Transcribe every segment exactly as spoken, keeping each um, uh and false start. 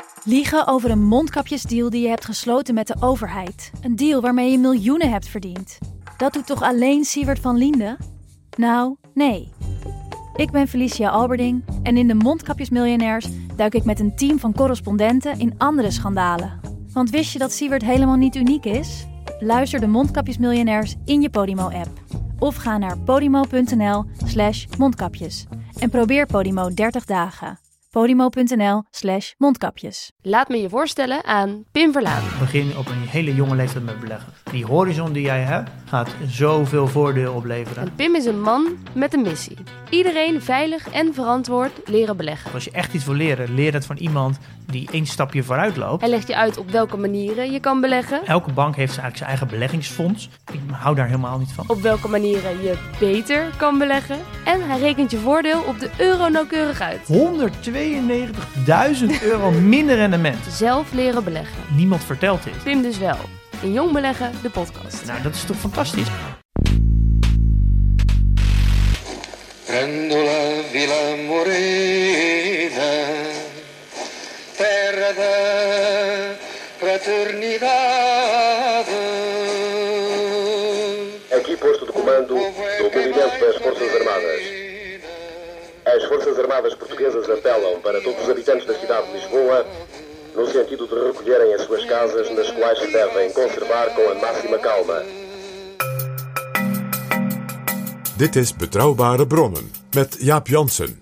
Liegen over een mondkapjesdeal die je hebt gesloten met de overheid. Een deal waarmee je miljoenen hebt verdiend. Dat doet toch alleen Siewert van Liende? Nou, nee. Ik ben Felicia Alberding en in de Mondkapjesmiljonairs duik ik met een team van correspondenten in andere schandalen. Want wist je dat Siewert helemaal niet uniek is? Luister de Mondkapjesmiljonairs in je Podimo-app. Of ga naar podimo.nl slash mondkapjes. En probeer Podimo dertig dagen. Podimo.nl slash mondkapjes. Laat me je voorstellen aan Pim Verlaan. Begin op een hele jonge leeftijd met beleggen. Die horizon die jij hebt, gaat zoveel voordeel opleveren. En Pim is een man met een missie. Iedereen veilig en verantwoord leren beleggen. Als je echt iets wil leren, leer het van iemand die één stapje vooruit loopt. Hij legt je uit op welke manieren je kan beleggen. Elke bank heeft eigenlijk zijn eigen beleggingsfonds. Ik hou daar helemaal niet van. Op welke manieren je beter kan beleggen. En hij rekent je voordeel op de euro nauwkeurig uit. honderdtweeënnegentigduizend euro minder rendement. Zelf leren beleggen. Niemand vertelt dit. Pim dus wel. In Jong Beleggen, de podcast. Nou, dat is toch fantastisch? Prendo la Villa Morena, terra da fraternidade. Aqui posto de comando do movimento das Forças Armadas. As Forças Armadas Portuguesas apelam para todos os habitantes da cidade de Lisboa no sentido de recolherem as suas casas, nas quais se devem conservar com a máxima calma. Dit is Betrouwbare Bronnen met Jaap Jansen.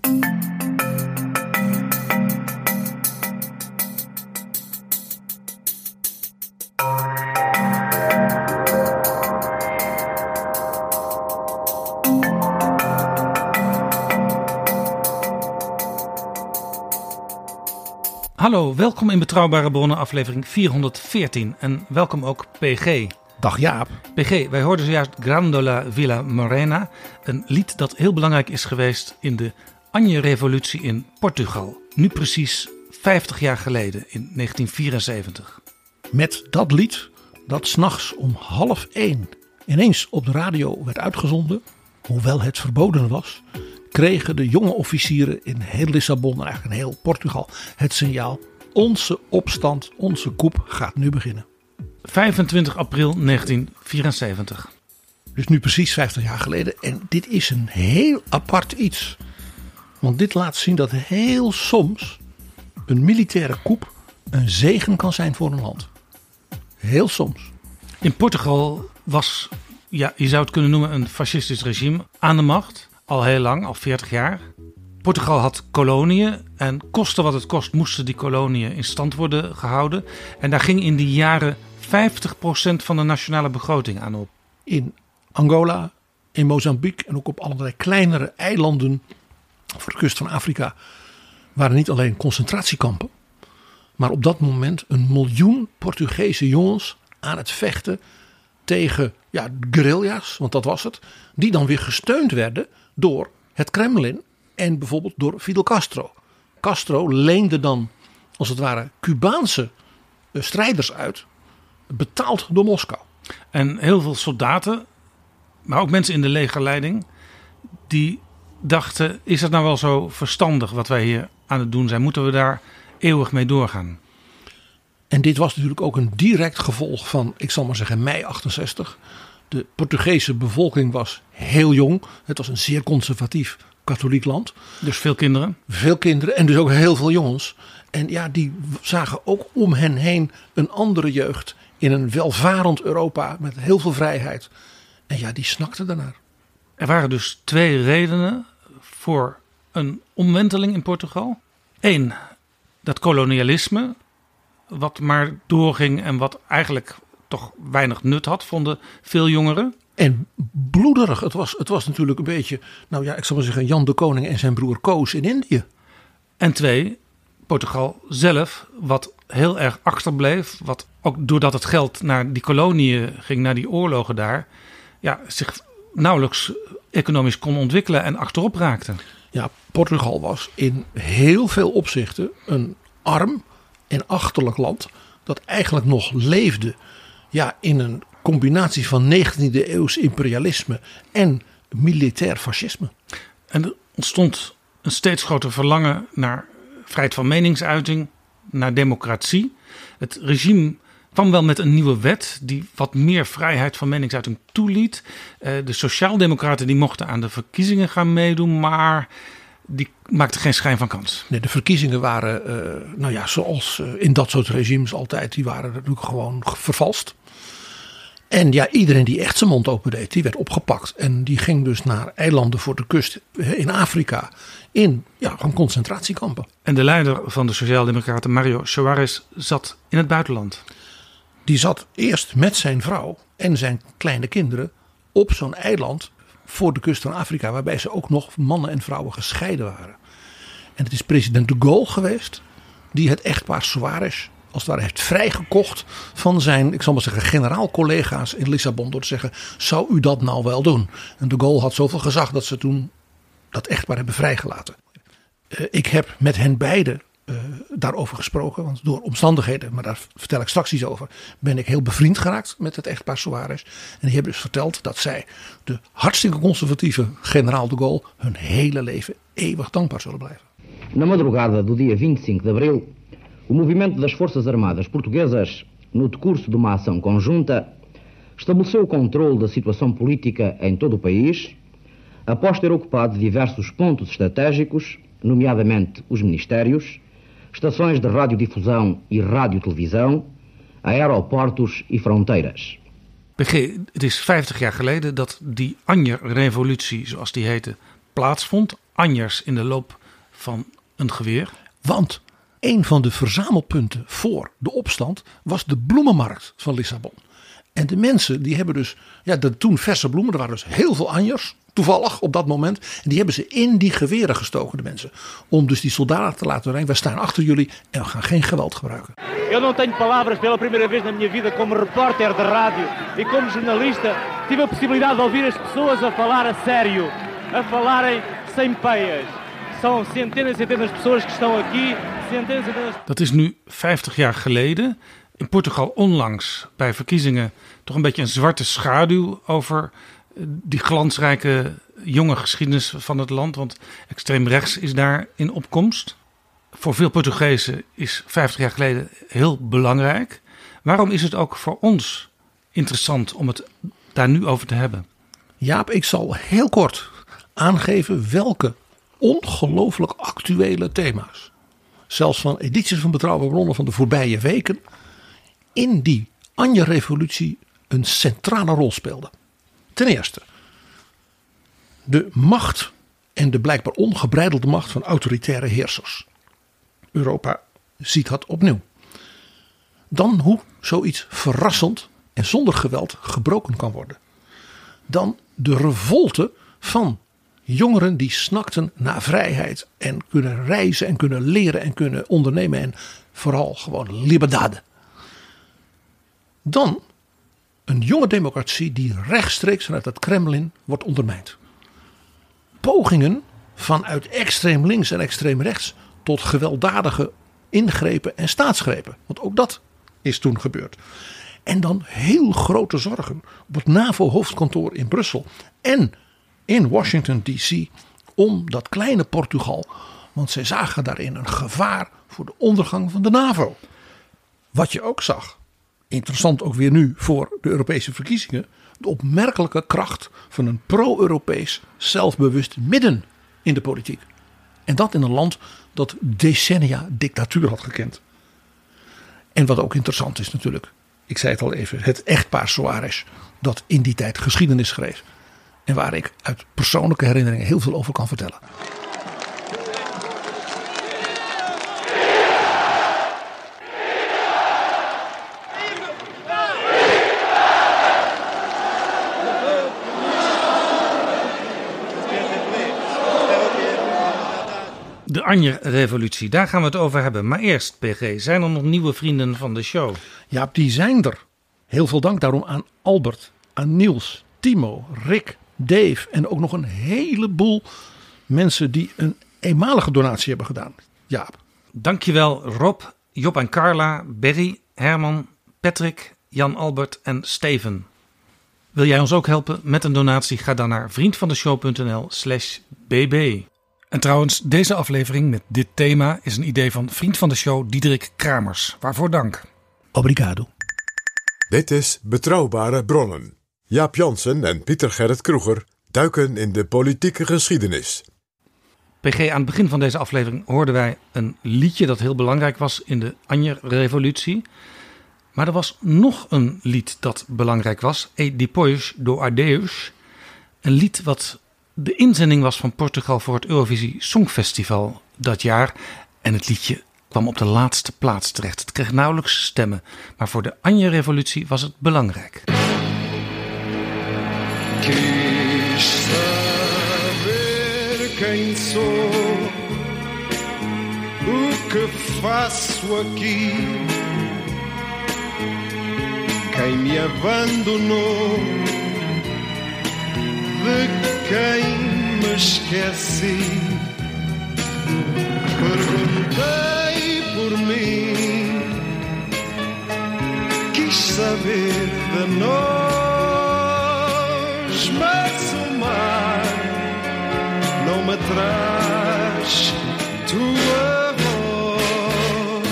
Hallo, welkom in Betrouwbare Bronnen aflevering vierhonderdveertien en welkom ook P G. Dag Jaap. P G, wij hoorden zojuist Grandola Villa Morena, een lied dat heel belangrijk is geweest in de Anje-revolutie in Portugal. Nu precies vijftig jaar geleden, in negentien vierenzeventig. Met dat lied, dat 's nachts om half één ineens op de radio werd uitgezonden, hoewel het verboden was, kregen de jonge officieren in heel Lissabon en eigenlijk in heel Portugal het signaal: onze opstand, onze coup gaat nu beginnen. vijfentwintig april negentien vierenzeventig. Dus nu precies vijftig jaar geleden. En dit is een heel apart iets. Want dit laat zien dat heel soms een militaire coup een zegen kan zijn voor een land. Heel soms. In Portugal was, ja, je zou het kunnen noemen, een fascistisch regime aan de macht. Al heel lang, al veertig jaar. Portugal had koloniën en koste wat het kost moesten die koloniën in stand worden gehouden. En daar ging in die jaren vijftig procent van de nationale begroting aan op. In Angola, in Mozambique en ook op allerlei kleinere eilanden voor de kust van Afrika waren niet alleen concentratiekampen, maar op dat moment een miljoen Portugese jongens aan het vechten tegen ja, guerrilla's, want dat was het, die dan weer gesteund werden door het Kremlin en bijvoorbeeld door Fidel Castro. Castro leende dan als het ware Cubaanse strijders uit, betaald door Moskou. En heel veel soldaten, maar ook mensen in de legerleiding, die dachten: is het nou wel zo verstandig wat wij hier aan het doen zijn? Moeten we daar eeuwig mee doorgaan? En dit was natuurlijk ook een direct gevolg van, ik zal maar zeggen, mei achtenzestig. De Portugese bevolking was heel jong. Het was een zeer conservatief katholiek land. Dus veel kinderen? Veel kinderen en dus ook heel veel jongens. En ja, die zagen ook om hen heen een andere jeugd in een welvarend Europa met heel veel vrijheid. En ja, die snakten daarnaar. Er waren dus twee redenen voor een omwenteling in Portugal. Eén, dat kolonialisme, wat maar doorging en wat eigenlijk toch weinig nut had, vonden veel jongeren. En bloederig. Het was, het was natuurlijk een beetje, nou ja, ik zal maar zeggen, Jan de Koning en zijn broer Koos in Indië. En twee, Portugal zelf, wat heel erg achterbleef, wat ook doordat het geld naar die koloniën ging, naar die oorlogen daar, ja, zich nauwelijks economisch kon ontwikkelen en achterop raakte. Ja, Portugal was in heel veel opzichten een arm en achterlijk land dat eigenlijk nog leefde ja, in een combinatie van negentiende eeuws imperialisme en militair fascisme. En er ontstond een steeds groter verlangen naar vrijheid van meningsuiting, naar democratie. Het regime kwam wel met een nieuwe wet die wat meer vrijheid van meningsuiting toeliet. Uh, de sociaaldemocraten die mochten aan de verkiezingen gaan meedoen, maar die maakten geen schijn van kans. Nee, de verkiezingen waren, uh, nou ja, zoals uh, in dat soort regimes altijd, die waren natuurlijk gewoon vervalst. En ja, iedereen die echt zijn mond open deed, die werd opgepakt. En die ging dus naar eilanden voor de kust in Afrika. In ja, gewoon concentratiekampen. En de leider van de Sociaaldemocraten, Mario Soares, zat in het buitenland. Die zat eerst met zijn vrouw en zijn kleine kinderen op zo'n eiland voor de kust van Afrika. Waarbij ze ook nog mannen en vrouwen gescheiden waren. En het is president de Gaulle geweest die het echtpaar Soares als het ware heeft vrijgekocht van zijn, ik zal maar zeggen, generaal-collega's in Lissabon. Door te zeggen, zou u dat nou wel doen? En de Gaulle had zoveel gezag dat ze toen dat echtpaar hebben vrijgelaten. Uh, ik heb met hen beiden uh, daarover gesproken. Want door omstandigheden, maar daar vertel ik straks iets over, ben ik heel bevriend geraakt met het echtpaar Soares. En die hebben dus verteld dat zij de hartstikke conservatieve generaal de Gaulle hun hele leven eeuwig dankbaar zullen blijven. Na madrugada do dia vinte e cinco de abril, o movimento das Forças Armadas Portuguesas, no decurso de uma ação conjunta, estabeleceu o controle da situação política em todo o país, após ter ocupado diversos pontos estratégicos, nomeadamente os ministérios, estações de radiodifusão e radiotelevisão, aeroportos e fronteiras. B G, het is vijftig jaar geleden dat die Anjer-revolutie, zoals die heette, plaatsvond. Anjers in de loop van een geweer. Want een van de verzamelpunten voor de opstand was de bloemenmarkt van Lissabon. En de mensen die hebben dus, ja, de toen verse bloemen, er waren dus heel veel anjers, toevallig op dat moment. En die hebben ze in die geweren gestoken, de mensen. Om dus die soldaten te laten rijden. Wij staan achter jullie en we gaan geen geweld gebruiken. Eu não tenho palavras pela primeira vez na minha vida como repórter de rádio e como jornalista. Tive a possibilidade de ouvir as pessoas a falar a sério, a falarem sem peias. São centenas e centenas de pessoas que estão aqui. Centenas e centenas... Dat is nu vijftig jaar geleden. In Portugal onlangs bij verkiezingen toch een beetje een zwarte schaduw over die glansrijke jonge geschiedenis van het land. Want extreem rechts is daar in opkomst. Voor veel Portugezen is vijftig jaar geleden heel belangrijk. Waarom is het ook voor ons interessant om het daar nu over te hebben? Jaap, ik zal heel kort aangeven welke ongelooflijk actuele thema's, zelfs van edities van Betrouwbare Bronnen van de voorbije weken, in die Anjer-revolutie een centrale rol speelden. Ten eerste, de macht en de blijkbaar ongebreidelde macht van autoritaire heersers. Europa ziet dat opnieuw. Dan hoe zoiets verrassend en zonder geweld gebroken kan worden. Dan de revolte van jongeren die snakten naar vrijheid en kunnen reizen en kunnen leren en kunnen ondernemen en vooral gewoon liberdade. Dan een jonge democratie die rechtstreeks vanuit het Kremlin wordt ondermijnd. Pogingen vanuit extreem links en extreem rechts tot gewelddadige ingrepen en staatsgrepen. Want ook dat is toen gebeurd. En dan heel grote zorgen op het NAVO-hoofdkantoor in Brussel en in Washington D C om dat kleine Portugal. Want zij zagen daarin een gevaar voor de ondergang van de NAVO. Wat je ook zag, interessant ook weer nu voor de Europese verkiezingen, de opmerkelijke kracht van een pro-Europees zelfbewust midden in de politiek. En dat in een land dat decennia dictatuur had gekend. En wat ook interessant is natuurlijk, ik zei het al even, het echtpaar Soares dat in die tijd geschiedenis schreef. En waar ik uit persoonlijke herinneringen heel veel over kan vertellen. De Anjer-revolutie, daar gaan we het over hebben. Maar eerst, P G, zijn er nog nieuwe vrienden van de show? Ja, die zijn er. Heel veel dank daarom aan Albert, aan Niels, Timo, Rick, Dave en ook nog een heleboel mensen die een eenmalige donatie hebben gedaan. Jaap. Dankjewel Rob, Job en Carla, Berry, Herman, Patrick, Jan Albert en Steven. Wil jij ons ook helpen met een donatie? Ga dan naar vriendvandeshow.nl slash bb. En trouwens, deze aflevering met dit thema is een idee van vriend van de show Diederik Kramers. Waarvoor dank. Obrigado. Dit is Betrouwbare Bronnen. Jaap Jansen en Pieter Gerrit Kroeger duiken in de politieke geschiedenis. P G, aan het begin van deze aflevering hoorden wij een liedje dat heel belangrijk was in de Anjer-revolutie. Maar er was nog een lied dat belangrijk was, E Depois do Adeus. Een lied wat de inzending was van Portugal voor het Eurovisie Songfestival dat jaar. En het liedje kwam op de laatste plaats terecht. Het kreeg nauwelijks stemmen, maar voor de Anjer-revolutie was het belangrijk. Quis saber quem sou, o que faço aqui, quem me abandonou, de quem me esqueci. Perguntei por mim, quis saber de nós, mas o mar não me traz tua voz.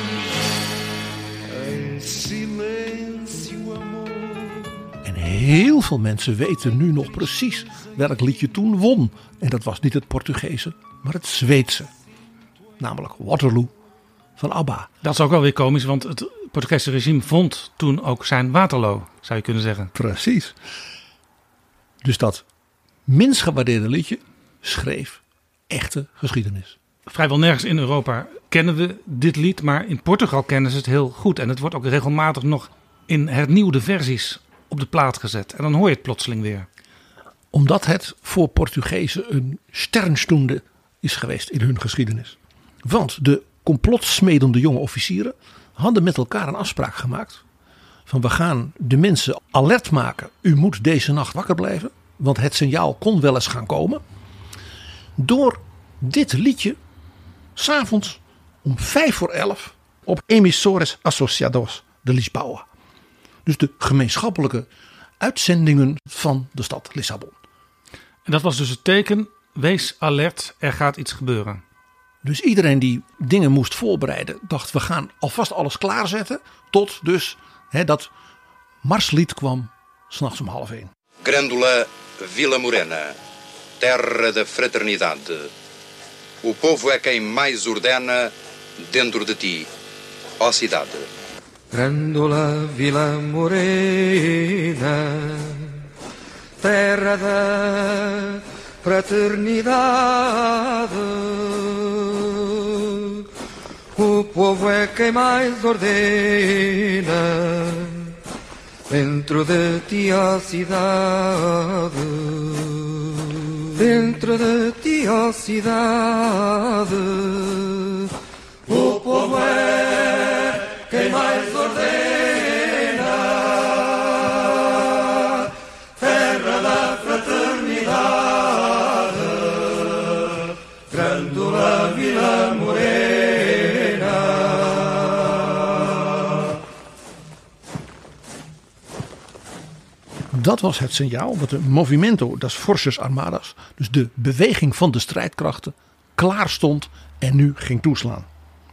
Em silêncio, amor. En heel veel mensen weten nu nog precies welk liedje toen won. En dat was niet het Portugese, maar het Zweedse. Namelijk Waterloo van ABBA. Dat is ook wel weer komisch, want het Portugese regime vond toen ook zijn Waterloo, zou je kunnen zeggen. Precies. Dus dat minst gewaardeerde liedje schreef echte geschiedenis. Vrijwel nergens in Europa kennen we dit lied, maar in Portugal kennen ze het heel goed. En het wordt ook regelmatig nog in hernieuwde versies op de plaat gezet. En dan hoor je het plotseling weer. Omdat het voor Portugezen een sternstunde is geweest in hun geschiedenis. Want de complotsmedende jonge officieren hadden met elkaar een afspraak gemaakt. Van we gaan de mensen alert maken. U moet deze nacht wakker blijven. Want het signaal kon wel eens gaan komen. Door dit liedje 's avonds om vijf voor elf op Emissores Associados de Lisboa. Dus de gemeenschappelijke uitzendingen van de stad Lissabon. En dat was dus het teken, wees alert, er gaat iets gebeuren. Dus iedereen die dingen moest voorbereiden dacht we gaan alvast alles klaarzetten. Tot dus hè, dat marslied kwam 's nachts om half één. Grândola Vila Morena, terra de fraternidade. O povo é quem mais ordena dentro de ti, ó cidade. Grândola Vila Morena, terra da fraternidade. O povo é quem mais ordena dentro de ti, ó cidade. Dentro de ti, ó cidade. O povo é quem mais ordena, terra da fraternidade, Grândola Vila Morena. Dat was het signaal dat de Movimento das Forças Armadas, dus de beweging van de strijdkrachten, klaar stond en nu ging toeslaan.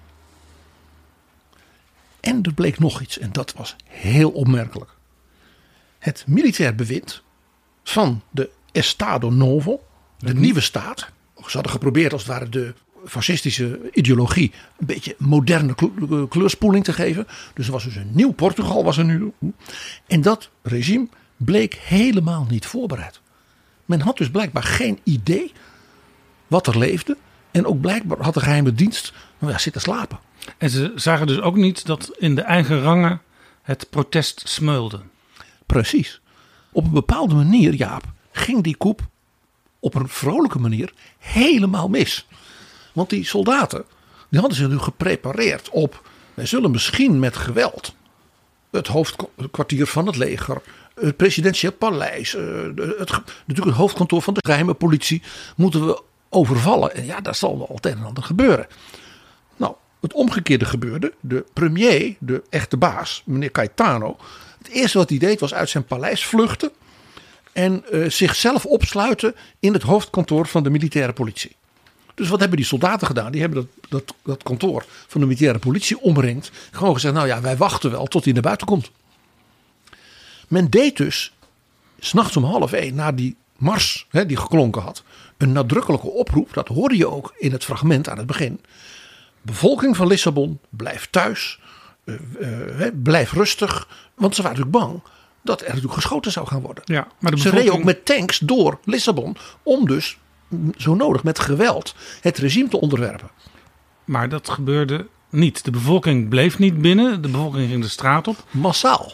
En er bleek nog iets en dat was heel opmerkelijk. Het militair bewind van de Estado Novo, de nieuwe staat. Ze hadden geprobeerd als het ware de fascistische ideologie een beetje moderne kleurspoeling te geven. Dus er was dus een nieuw Portugal was er nu. En dat regime bleek helemaal niet voorbereid. Men had dus blijkbaar geen idee wat er leefde. En ook blijkbaar had de geheime dienst nou ja, zitten slapen. En ze zagen dus ook niet dat in de eigen rangen het protest smeulde. Precies. Op een bepaalde manier, Jaap, ging die coup op een vrolijke manier helemaal mis. Want die soldaten, die hadden zich nu geprepareerd op, wij zullen misschien met geweld het hoofdkwartier van het leger, het presidentieel paleis, het, natuurlijk het hoofdkantoor van de geheime politie, moeten we overvallen. En ja, daar zal wel het een en ander gebeuren. Nou, het omgekeerde gebeurde. De premier, de echte baas, meneer Caetano, het eerste wat hij deed was uit zijn paleis vluchten en uh, zichzelf opsluiten in het hoofdkantoor van de militaire politie. Dus wat hebben die soldaten gedaan? Die hebben dat, dat, dat kantoor van de militaire politie omringd. Gewoon gezegd, nou ja, wij wachten wel tot hij naar buiten komt. Men deed dus, 's nachts om half één, na die mars hè, die geklonken had, een nadrukkelijke oproep. Dat hoorde je ook in het fragment aan het begin. Bevolking van Lissabon, blijf thuis. Uh, uh, blijf rustig. Want ze waren natuurlijk bang dat er natuurlijk geschoten zou gaan worden. Ja, maar de bevolking... Ze reden ook met tanks door Lissabon om dus zo nodig met geweld het regime te onderwerpen. Maar dat gebeurde niet. De bevolking bleef niet binnen. De bevolking ging de straat op. Massaal.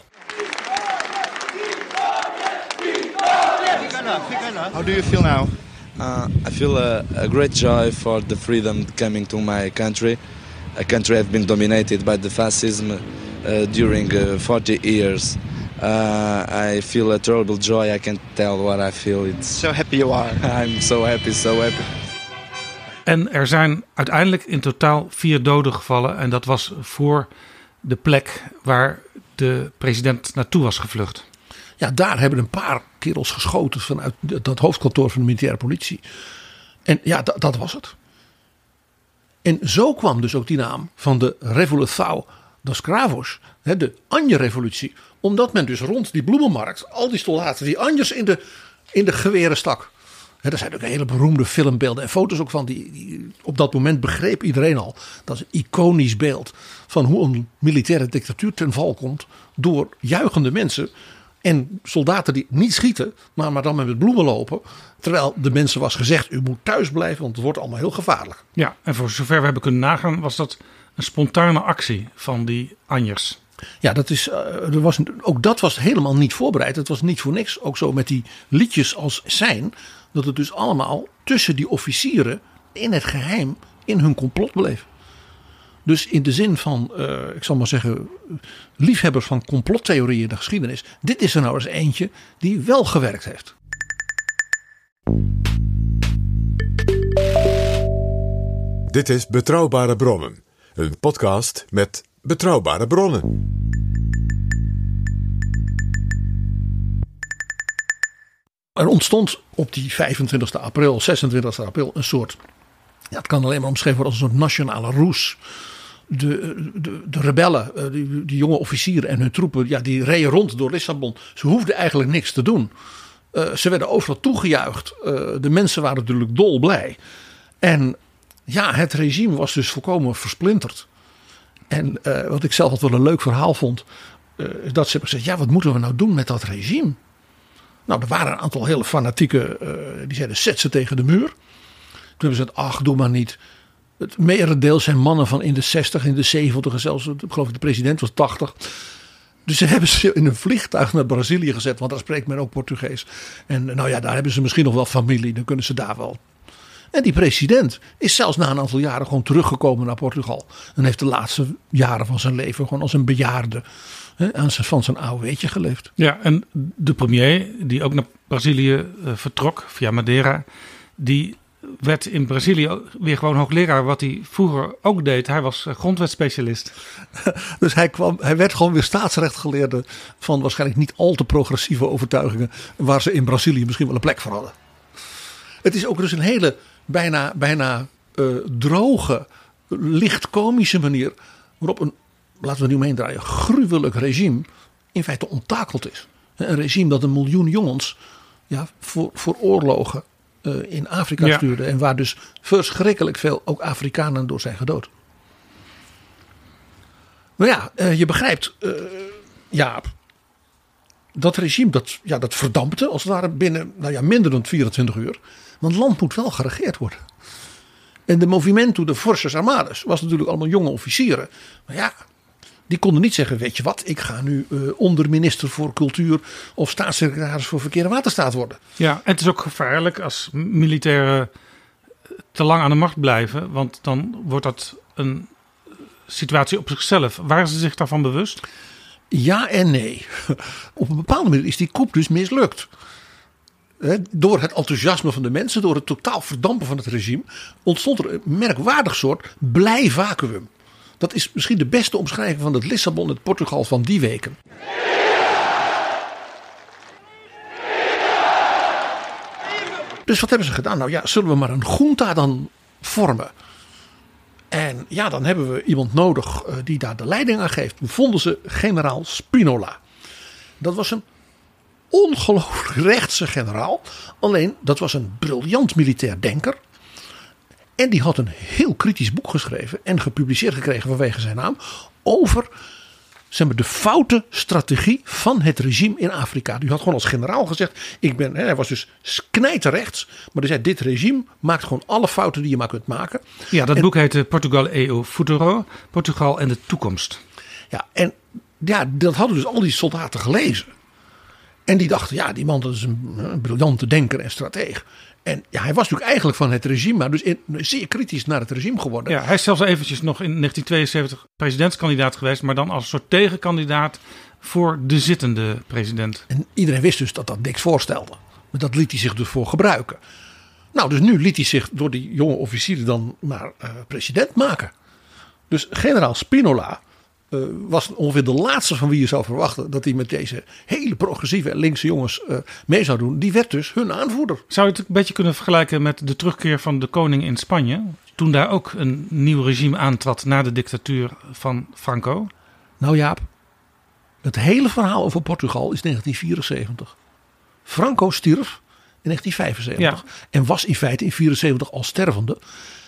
How do you feel now? Uh, I feel a, a great joy for the freedom coming to my country. A country I've been dominated by the fascism uh, during uh, forty years. Uh, I feel a terrible joy. I can't tell what I feel. It's so happy you are. I'm so happy, so happy. En er zijn uiteindelijk in totaal vier doden gevallen. En dat was voor de plek waar de president naartoe was gevlucht. Ja, daar hebben een paar kerels geschoten vanuit dat hoofdkantoor van de militaire politie. En ja, dat, dat was het. En zo kwam dus ook die naam van de Revolução dos Cravos, de Anje-revolutie. Omdat men dus rond die bloemenmarkt al die soldaten die anjers in de, in de geweren stak. He, er zijn ook hele beroemde filmbeelden en foto's ook van. Die, die, op dat moment begreep iedereen al. Dat is een iconisch beeld van hoe een militaire dictatuur ten val komt. Door juichende mensen en soldaten die niet schieten, maar, maar dan met bloemen lopen. Terwijl de mensen was gezegd, u moet thuis blijven, want het wordt allemaal heel gevaarlijk. Ja, en voor zover we hebben kunnen nagaan, was dat een spontane actie van die anjers. Ja, dat is, uh, er was, ook dat was helemaal niet voorbereid. Het was niet voor niks. Ook zo met die liedjes als zijn. Dat het dus allemaal tussen die officieren in het geheim in hun complot bleef. Dus in de zin van, uh, ik zal maar zeggen, liefhebbers van complottheorieën in de geschiedenis. Dit is er nou eens eentje die wel gewerkt heeft. Dit is Betrouwbare Bronnen. Een podcast met betrouwbare bronnen. Er ontstond op die vijfentwintigste april, zesentwintigste april een soort, ja, het kan alleen maar omschreven worden als een soort nationale roes. De, de, de rebellen, die, die jonge officieren en hun troepen, ja, die reden rond door Lissabon. Ze hoefden eigenlijk niks te doen. Uh, ze werden overal toegejuicht. Uh, de mensen waren natuurlijk dolblij. En ja, het regime was dus volkomen versplinterd. En uh, wat ik zelf altijd wel een leuk verhaal vond, uh, is dat ze hebben gezegd, ja, wat moeten we nou doen met dat regime? Nou, er waren een aantal hele fanatieke, uh, die zeiden, zet ze tegen de muur. Toen hebben ze gezegd, ach, doe maar niet. Het merendeel zijn mannen van in de zestig, in de zeventig, zelfs, ik geloof ik, de president was tachtig. Dus ze hebben ze in een vliegtuig naar Brazilië gezet, want daar spreekt men ook Portugees. En nou ja, daar hebben ze misschien nog wel familie, dan kunnen ze daar wel. En die president is zelfs na een aantal jaren gewoon teruggekomen naar Portugal. En heeft de laatste jaren van zijn leven gewoon als een bejaarde hè, aan zijn, van zijn A O W'tje geleefd. Ja, en de premier die ook naar Brazilië uh, vertrok via Madeira, die werd in Brazilië weer gewoon hoogleraar, wat hij vroeger ook deed. Hij was grondwetspecialist. Dus hij, kwam, hij werd gewoon weer staatsrechtgeleerde van waarschijnlijk niet al te progressieve overtuigingen, waar ze in Brazilië misschien wel een plek voor hadden. Het is ook dus een hele bijna, bijna uh, droge, licht komische manier waarop een, laten we nu omheen draaien, gruwelijk regime in feite onttakeld is. Een regime dat een miljoen jongens ja, voor, voor oorlogen uh, in Afrika ja. stuurde. En waar dus verschrikkelijk veel ook Afrikanen door zijn gedood. Nou ja, uh, je begrijpt, uh, Jaap, dat regime dat, ja, dat verdampte als het ware binnen nou ja, minder dan vierentwintig uur. Want het land moet wel geregeerd worden. En de Movimento de Forças Armadas was natuurlijk allemaal jonge officieren. Maar ja, die konden niet zeggen, weet je wat, ik ga nu uh, onderminister voor cultuur of staatssecretaris voor verkeer en waterstaat worden. Ja, en het is ook gevaarlijk als militairen te lang aan de macht blijven. Want dan wordt dat een situatie op zichzelf. Waren ze zich daarvan bewust? Ja en nee. Op een bepaalde manier is die coup dus mislukt. Door het enthousiasme van de mensen, door het totaal verdampen van het regime, ontstond er een merkwaardig soort blij vacuüm. Dat is misschien de beste omschrijving van het Lissabon, het Portugal van die weken. Dus wat hebben ze gedaan? Nou ja, zullen we maar een junta dan vormen. En ja, dan hebben we iemand nodig uh, die daar de leiding aan geeft. Toen vonden ze generaal Spinola. Dat was een ongelooflijk rechtse generaal. Alleen, dat was een briljant militair denker. En die had een heel kritisch boek geschreven en gepubliceerd gekregen vanwege zijn naam. Over zeg maar, de foute strategie van het regime in Afrika. Die had gewoon als generaal gezegd. Ik ben, hij was dus knijterrechts. Maar hij zei, dit regime maakt gewoon alle fouten die je maar kunt maken. Ja, dat en, boek heette Portugal e o Futuro. Portugal en de toekomst. Ja, en ja, dat hadden dus al die soldaten gelezen. En die dachten, ja, die man dat is een, een briljante denker en strateeg. En ja, hij was natuurlijk eigenlijk van het regime, maar dus in, zeer kritisch naar het regime geworden. Ja, hij is zelfs eventjes nog in negentien tweeënzeventig presidentskandidaat geweest, maar dan als een soort tegenkandidaat voor de zittende president. En iedereen wist dus dat dat niks voorstelde. Maar dat liet hij zich dus voor gebruiken. Nou, dus nu liet hij zich door die jonge officieren dan maar uh, president maken. Dus generaal Spinola uh, was ongeveer de laatste van wie je zou verwachten dat hij met deze hele progressieve en linkse jongens uh, mee zou doen. Die werd dus hun aanvoerder. Zou je het een beetje kunnen vergelijken met de terugkeer van de koning in Spanje? Toen daar ook een nieuw regime aantrad na de dictatuur van Franco? Nou Jaap, het hele verhaal over Portugal is negentien vierenzeventig. Franco stierf in negentien vijfenzeventig. Ja. En was in feite in vierenzeventig al stervende.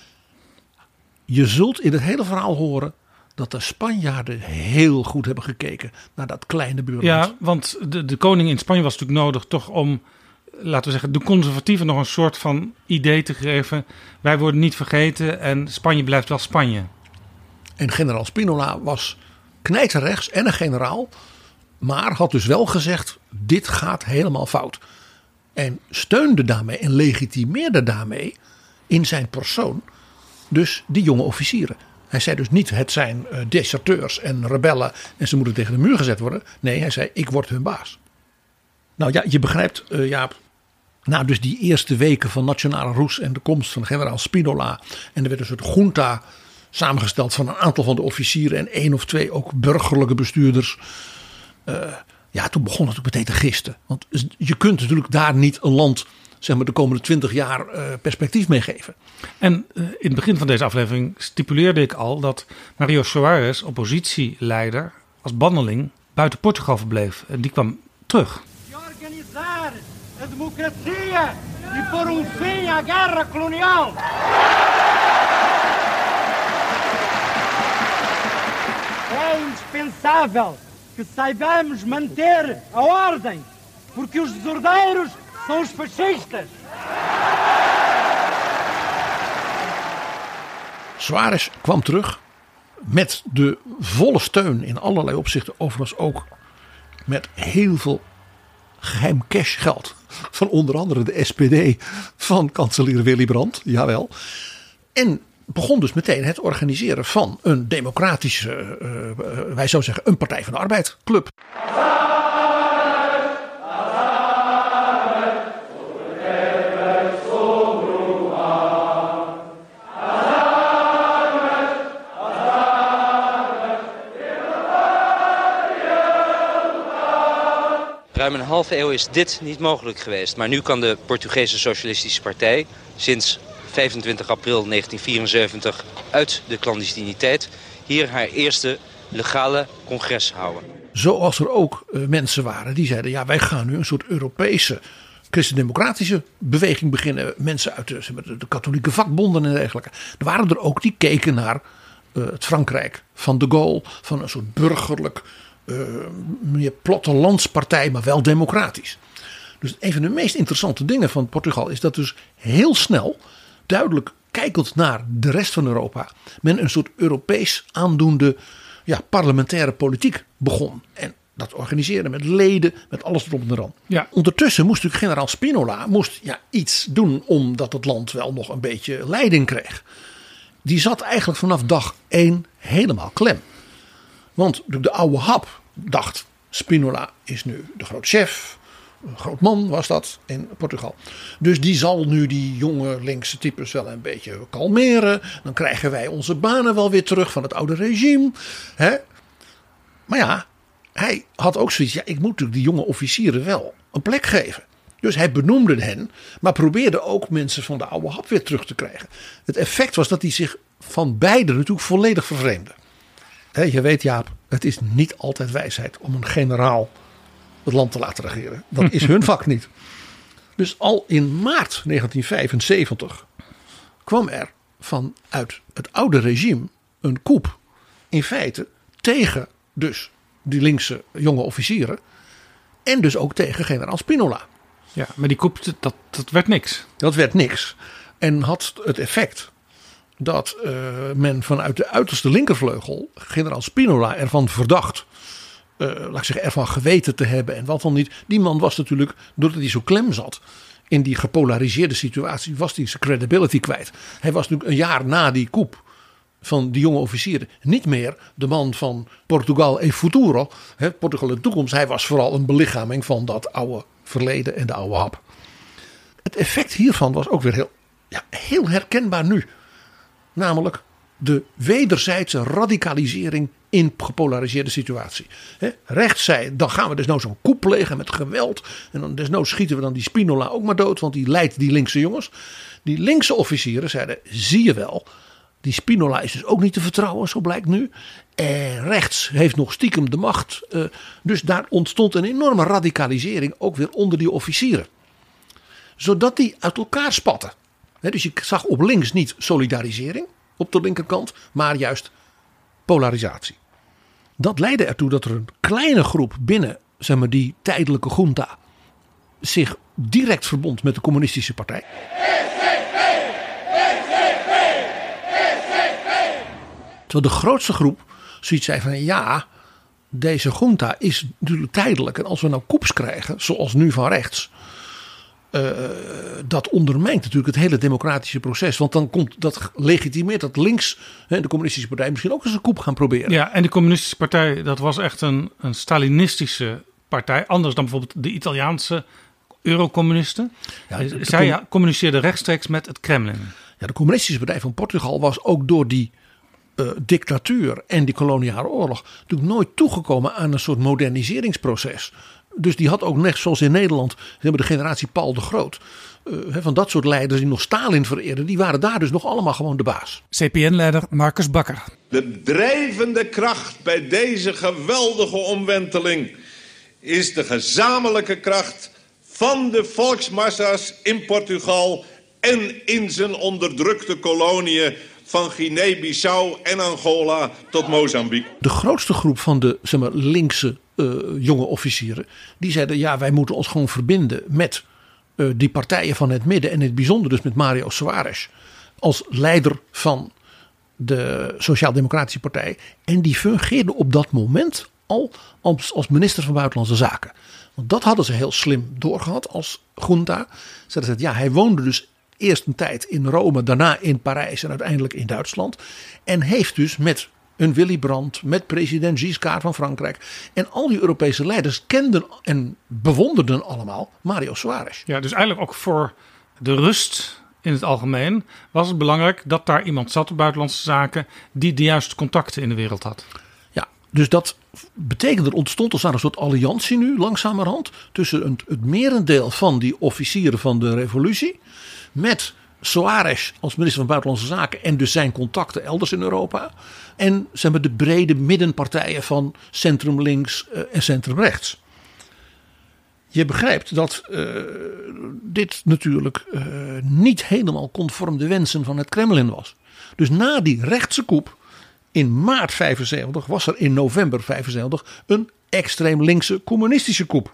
Je zult in het hele verhaal horen dat de Spanjaarden heel goed hebben gekeken naar dat kleine buurland. Ja, want de, de koning in Spanje was natuurlijk nodig toch om, laten we zeggen, de conservatieven nog een soort van idee te geven. Wij worden niet vergeten en Spanje blijft wel Spanje. En generaal Spinola was knijterrechts en een generaal, maar had dus wel gezegd, dit gaat helemaal fout. En steunde daarmee en legitimeerde daarmee in zijn persoon dus die jonge officieren. Hij zei dus niet, het zijn uh, deserteurs en rebellen en ze moeten tegen de muur gezet worden. Nee, hij zei, ik word hun baas. Nou ja, je begrijpt uh, Jaap, na dus die eerste weken van nationale roes en de komst van generaal Spinola. En er werd een soort junta samengesteld van een aantal van de officieren en één of twee ook burgerlijke bestuurders. Uh, ja, toen begon het ook meteen te gisten. Want je kunt natuurlijk daar niet een land, zeg maar, de komende twintig jaar uh, perspectief mee geven. En uh, in het begin van deze aflevering stipuleerde ik al dat Mario Soares, oppositieleider, als banneling buiten Portugal verbleef. En die kwam terug. Organizar a democracia e pôr um fim à guerra colonial. É indispensável que saibamos manter a ordem, porque os desordeiros são os fascistas. Soares kwam terug met de volle steun in allerlei opzichten, overigens ook met heel veel geheim cashgeld van onder andere de S P D van kanselier Willy Brandt, jawel. En begon dus meteen het organiseren van een democratische, uh, wij zouden zeggen, een Partij van de Arbeid club. Ruim een halve eeuw is dit niet mogelijk geweest. Maar nu kan de Portugese Socialistische Partij sinds vijfentwintig april negentien vierenzeventig uit de clandestiniteit hier haar eerste legale congres houden. Zoals er ook uh, mensen waren die zeiden, ja, wij gaan nu een soort Europese christendemocratische beweging beginnen. Mensen uit de, de, de katholieke vakbonden en dergelijke. Er waren er ook die keken naar uh, het Frankrijk van de Gaulle, van een soort burgerlijk Uh, meer plattelandspartij, maar wel democratisch. Dus een van de meest interessante dingen van Portugal is dat dus heel snel, duidelijk kijkend naar de rest van Europa, men een soort Europees aandoende ja, parlementaire politiek begon. En dat organiseren met leden, met alles erop en eraan. Ja. Ondertussen moest natuurlijk generaal Spinola moest, ja, iets doen omdat het land wel nog een beetje leiding kreeg. Die zat eigenlijk vanaf dag één helemaal klem. Want de oude hap dacht, Spinola is nu de groot chef. Een groot man was dat in Portugal. Dus die zal nu die jonge linkse types wel een beetje kalmeren. Dan krijgen wij onze banen wel weer terug van het oude regime. Hè? Maar ja, hij had ook zoiets. Ja, ik moet natuurlijk die jonge officieren wel een plek geven. Dus hij benoemde hen, maar probeerde ook mensen van de oude hap weer terug te krijgen. Het effect was dat hij zich van beide natuurlijk volledig vervreemde. He, je weet Jaap, het is niet altijd wijsheid om een generaal het land te laten regeren. Dat is hun vak niet. Dus al in maart negentien vijfenzeventig kwam er vanuit het oude regime een coup in feite tegen dus die linkse jonge officieren en dus ook tegen generaal Spinola. Ja, maar die coup, dat, dat werd niks. Dat werd niks. En had het effect dat uh, men vanuit de uiterste linkervleugel generaal Spinola ervan verdacht, uh, laat ik zeggen, ervan geweten te hebben en wat dan niet. Die man was natuurlijk, doordat hij zo klem zat in die gepolariseerde situatie, was hij zijn credibility kwijt. Hij was natuurlijk een jaar na die coup van die jonge officieren niet meer de man van Portugal e futuro, hè, Portugal in toekomst. Hij was vooral een belichaming van dat oude verleden en de oude hap. Het effect hiervan was ook weer heel, ja, heel herkenbaar nu. Namelijk de wederzijdse radicalisering in gepolariseerde situatie. He, rechts zei, dan gaan we dus nou zo'n coup plegen met geweld. En dan desnoods schieten we dan die Spinola ook maar dood, want die leidt die linkse jongens. Die linkse officieren zeiden, zie je wel, die Spinola is dus ook niet te vertrouwen, zo blijkt nu. En rechts heeft nog stiekem de macht. Uh, dus daar ontstond een enorme radicalisering ook weer onder die officieren. Zodat die uit elkaar spatten. He, dus je zag op links niet solidarisering op de linkerkant, maar juist polarisatie. Dat leidde ertoe dat er een kleine groep binnen, zeg maar, die tijdelijke junta zich direct verbond met de communistische partij. Terwijl de grootste groep zoiets zei van ja, deze junta is natuurlijk tijdelijk. En als we nou coups krijgen, zoals nu van rechts, Uh, dat ondermijnt natuurlijk het hele democratische proces. Want dan komt dat legitimeert dat links, hè, de communistische partij, misschien ook eens een coup gaan proberen. Ja, en de communistische partij, dat was echt een, een Stalinistische partij. Anders dan bijvoorbeeld de Italiaanse eurocommunisten. Ja, de, de Zij com- communiceerden rechtstreeks met het Kremlin. Ja, de communistische partij van Portugal was ook door die uh, dictatuur en die koloniale oorlog natuurlijk nooit toegekomen aan een soort moderniseringsproces. Dus die had ook net zoals in Nederland, de generatie Paul de Groot, uh, van dat soort leiders die nog Stalin vereerden, die waren daar dus nog allemaal gewoon de baas. C P N-leider Marcus Bakker. De drijvende kracht bij deze geweldige omwenteling is de gezamenlijke kracht van de volksmassa's in Portugal en in zijn onderdrukte koloniën van Guinea-Bissau en Angola tot Mozambique. De grootste groep van de, zeg maar, linkse uh, jonge officieren, die zeiden ja, wij moeten ons gewoon verbinden met uh, die partijen van het midden en in het bijzonder dus met Mario Soares als leider van de Sociaal-Democratische Partij. En die fungeerde op dat moment al als, als minister van Buitenlandse Zaken. Want dat hadden ze heel slim doorgehad als junta. Ze zeiden ja, hij woonde dus eerst een tijd in Rome, daarna in Parijs en uiteindelijk in Duitsland. En heeft dus met een Willy Brandt, met president Giscard van Frankrijk en al die Europese leiders kenden en bewonderden allemaal Mario Soares. Ja, dus eigenlijk ook voor de rust in het algemeen was het belangrijk dat daar iemand zat op Buitenlandse Zaken die de juiste contacten in de wereld had. Ja, dus dat betekende, er ontstond als een soort alliantie nu langzamerhand tussen het, het merendeel van die officieren van de revolutie met Soares als minister van Buitenlandse Zaken en dus zijn contacten elders in Europa. En zeg maar, de brede middenpartijen van centrum links uh, en centrum rechts. Je begrijpt dat uh, dit natuurlijk uh, niet helemaal conform de wensen van het Kremlin was. Dus na die rechtse coup in maart vijfenzeventig was er in november vijfenzeventig een extreem linkse communistische coup.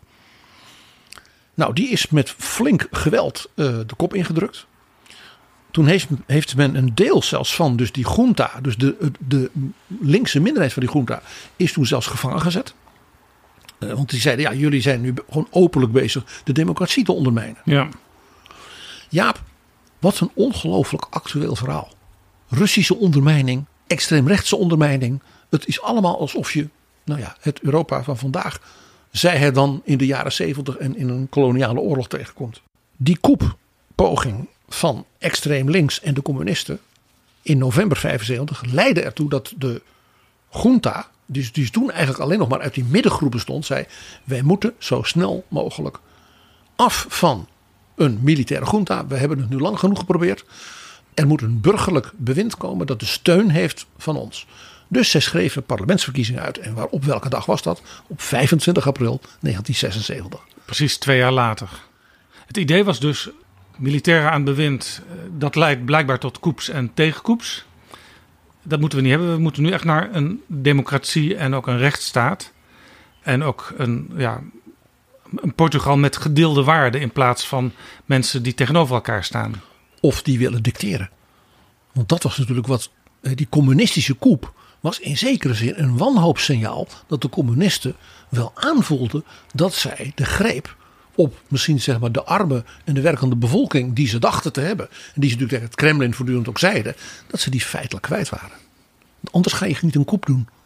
Nou, die is met flink geweld uh, de kop ingedrukt. Toen heeft, heeft men een deel zelfs van dus die junta, dus de, de linkse minderheid van die junta, is toen zelfs gevangen gezet. Uh, want die zeiden, ja, jullie zijn nu gewoon openlijk bezig de democratie te ondermijnen. Ja. Jaap, wat een ongelooflijk actueel verhaal. Russische ondermijning, extreemrechtse ondermijning. Het is allemaal alsof je, nou ja, het Europa van vandaag, zij hij dan in de jaren zeventig en in een koloniale oorlog tegenkomt. Die koepoging van extreem links en de communisten in november vijfenzeventig leidde ertoe dat de junta, die, die toen eigenlijk alleen nog maar uit die middengroep bestond, zei wij moeten zo snel mogelijk af van een militaire junta. We hebben het nu lang genoeg geprobeerd. Er moet een burgerlijk bewind komen dat de steun heeft van ons. Dus zij schreven parlementsverkiezingen uit. En waar, op welke dag was dat? Op vijfentwintig april negentien zesenzeventig. Precies twee jaar later. Het idee was dus, militairen aan het bewind, dat leidt blijkbaar tot coups en tegencoup. Dat moeten we niet hebben. We moeten nu echt naar een democratie en ook een rechtsstaat. En ook een, ja, een Portugal met gedeelde waarden in plaats van mensen die tegenover elkaar staan. Of die willen dicteren. Want dat was natuurlijk wat, die communistische coup was in zekere zin een wanhoopssignaal dat de communisten wel aanvoelden dat zij de greep op misschien zeg maar de arme en de werkende bevolking die ze dachten te hebben. En die ze natuurlijk tegen het Kremlin voortdurend ook zeiden, dat ze die feitelijk kwijt waren. Anders ga je niet een coup doen.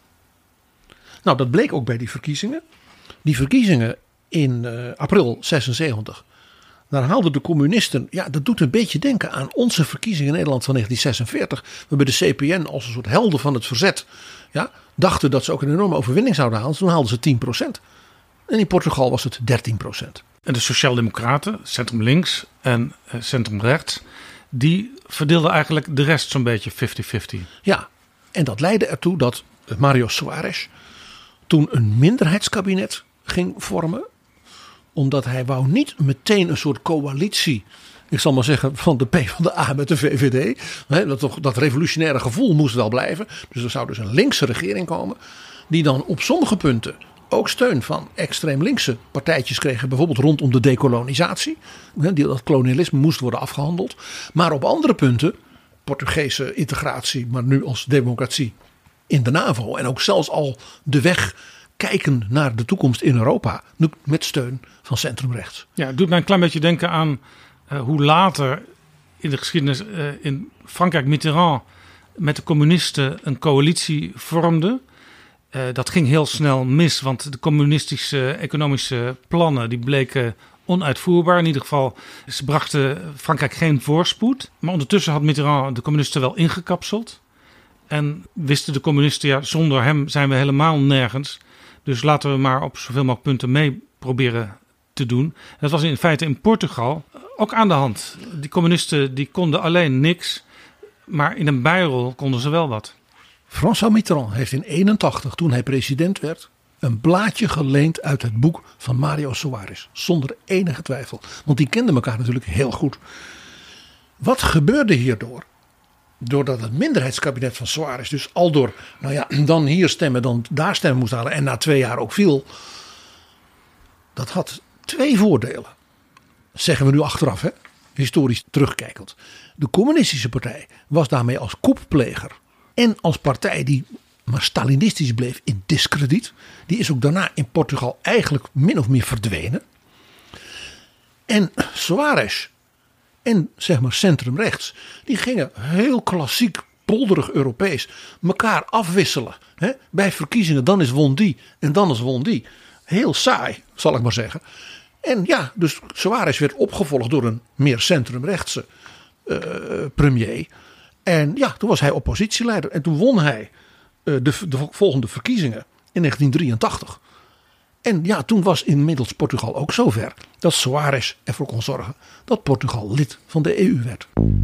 Nou, dat bleek ook bij die verkiezingen. Die verkiezingen in uh, april zesenzeventig. Daar haalden de communisten, ja, dat doet een beetje denken aan onze verkiezingen in Nederland van negentien zesenveertig. Waarbij de C P N als een soort helden van het verzet, ja, dachten dat ze ook een enorme overwinning zouden halen. Toen haalden ze tien procent. En in Portugal was het dertien procent. En de Sociaaldemocraten, centrum links en uh, centrum rechts, die verdeelden eigenlijk de rest zo'n beetje vijftig vijftig. Ja, en dat leidde ertoe dat Mario Soares toen een minderheidskabinet ging vormen. Omdat hij wou niet meteen een soort coalitie, ik zal maar zeggen, van de PvdA met de V V D. Dat, toch, dat revolutionaire gevoel moest wel blijven. Dus er zou dus een linkse regering komen. Die dan op sommige punten ook steun van extreem linkse partijtjes kregen. Bijvoorbeeld rondom de dekolonisatie. Dat kolonialisme moest worden afgehandeld. Maar op andere punten, Portugese integratie, maar nu als democratie in de NAVO. En ook zelfs al de weg kijken naar de toekomst in Europa. Met steun van centrumrechts. Ja, het doet mij een klein beetje denken aan uh, hoe later in de geschiedenis uh, in Frankrijk Mitterrand met de communisten een coalitie vormde. Uh, dat ging heel snel mis, want de communistische economische plannen die bleken onuitvoerbaar. In ieder geval, ze brachten Frankrijk geen voorspoed. Maar ondertussen had Mitterrand de communisten wel ingekapseld. En wisten de communisten, ja, zonder hem zijn we helemaal nergens. Dus laten we maar op zoveel mogelijk punten mee proberen te doen. Dat was in feite in Portugal ook aan de hand. Die communisten die konden alleen niks, maar in een bijrol konden ze wel wat. François Mitterrand heeft in eenentachtig, toen hij president werd, een blaadje geleend uit het boek van Mario Soares. Zonder enige twijfel. Want die kenden elkaar natuurlijk heel goed. Wat gebeurde hierdoor? Doordat het minderheidskabinet van Soares dus al door, nou ja, dan hier stemmen, dan daar stemmen moest halen. En na twee jaar ook viel. Dat had twee voordelen. Zeggen we nu achteraf, hè? Historisch terugkijkend. De communistische partij was daarmee als couppleger en als partij die maar Stalinistisch bleef in diskrediet. Die is ook daarna in Portugal eigenlijk min of meer verdwenen. En Soares en zeg maar centrumrechts, die gingen heel klassiek, polderig Europees elkaar afwisselen. Hè? Bij verkiezingen, dan is won die en dan is won die. Heel saai, zal ik maar zeggen. En ja, dus Soares werd opgevolgd door een meer centrumrechtse uh, premier. En ja, toen was hij oppositieleider. En toen won hij uh, de, de volgende verkiezingen in negentien drieëntachtig. En ja, toen was inmiddels Portugal ook zover dat Soares ervoor kon zorgen dat Portugal lid van de E U werd.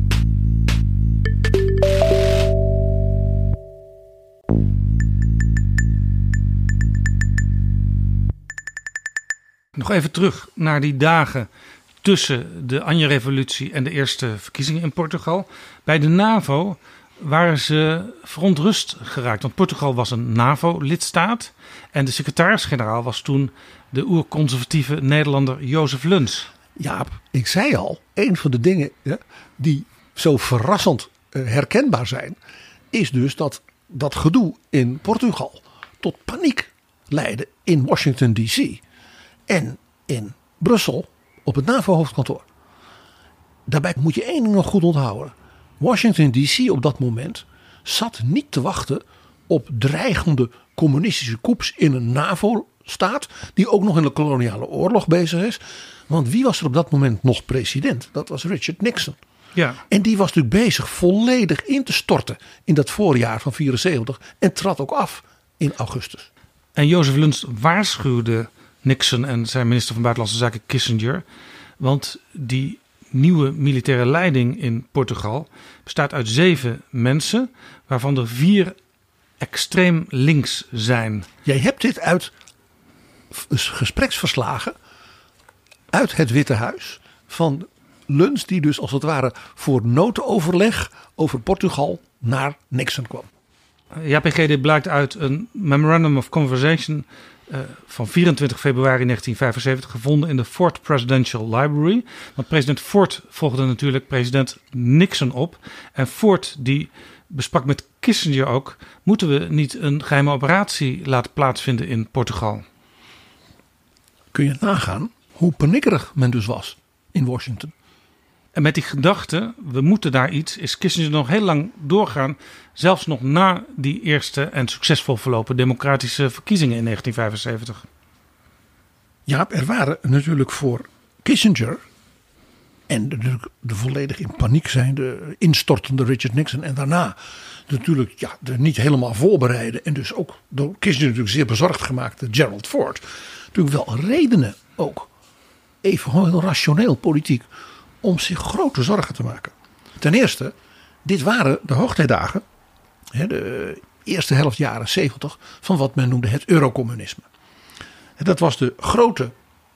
Nog even terug naar die dagen tussen de Anje-revolutie en de eerste verkiezingen in Portugal. Bij de NAVO waren ze verontrust geraakt. Want Portugal was een NAVO-lidstaat. En de secretaris-generaal was toen de oerconservatieve Nederlander Jozef Luns. Jaap, ik zei al, een van de dingen ja, die zo verrassend uh, herkenbaar zijn, is dus dat dat gedoe in Portugal tot paniek leidde in Washington D C en in Brussel op het NAVO-hoofdkantoor. Daarbij moet je één ding nog goed onthouden. Washington D C op dat moment zat niet te wachten op dreigende communistische coups in een NAVO-staat die ook nog in de koloniale oorlog bezig is. Want wie was er op dat moment nog president? Dat was Richard Nixon. Ja. En die was natuurlijk bezig volledig in te storten in dat voorjaar van vierenzeventig en trad ook af in augustus. En Jozef Luns waarschuwde Nixon en zijn minister van Buitenlandse Zaken Kissinger. Want die nieuwe militaire leiding in Portugal bestaat uit zeven mensen, waarvan er vier extreem links zijn. Jij hebt dit uit gespreksverslagen uit het Witte Huis van Luns, die dus als het ware voor notenoverleg over Portugal naar Nixon kwam. Ja, P G, dit blijkt uit een Memorandum of Conversation uh, van vierentwintig februari negentien vijfenzeventig, gevonden in de Ford Presidential Library. Want president Ford volgde natuurlijk president Nixon op. En Ford die besprak met Kissinger ook, moeten we niet een geheime operatie laten plaatsvinden in Portugal? Kun je nagaan hoe paniekerig men dus was in Washington. En met die gedachte, we moeten daar iets, is Kissinger nog heel lang doorgaan. Zelfs nog na die eerste en succesvol verlopen democratische verkiezingen in negentien vijfenzeventig. Ja, er waren natuurlijk voor Kissinger en de, de volledig in paniek zijnde instortende Richard Nixon en daarna natuurlijk ja, de niet helemaal voorbereide en dus ook door Kissinger natuurlijk zeer bezorgd gemaakte Gerald Ford. Natuurlijk wel redenen ook, even gewoon heel rationeel politiek, om zich grote zorgen te maken. Ten eerste, dit waren de hoogtijdagen, de eerste helft jaren zeventig, van wat men noemde het eurocommunisme. Dat was de grote,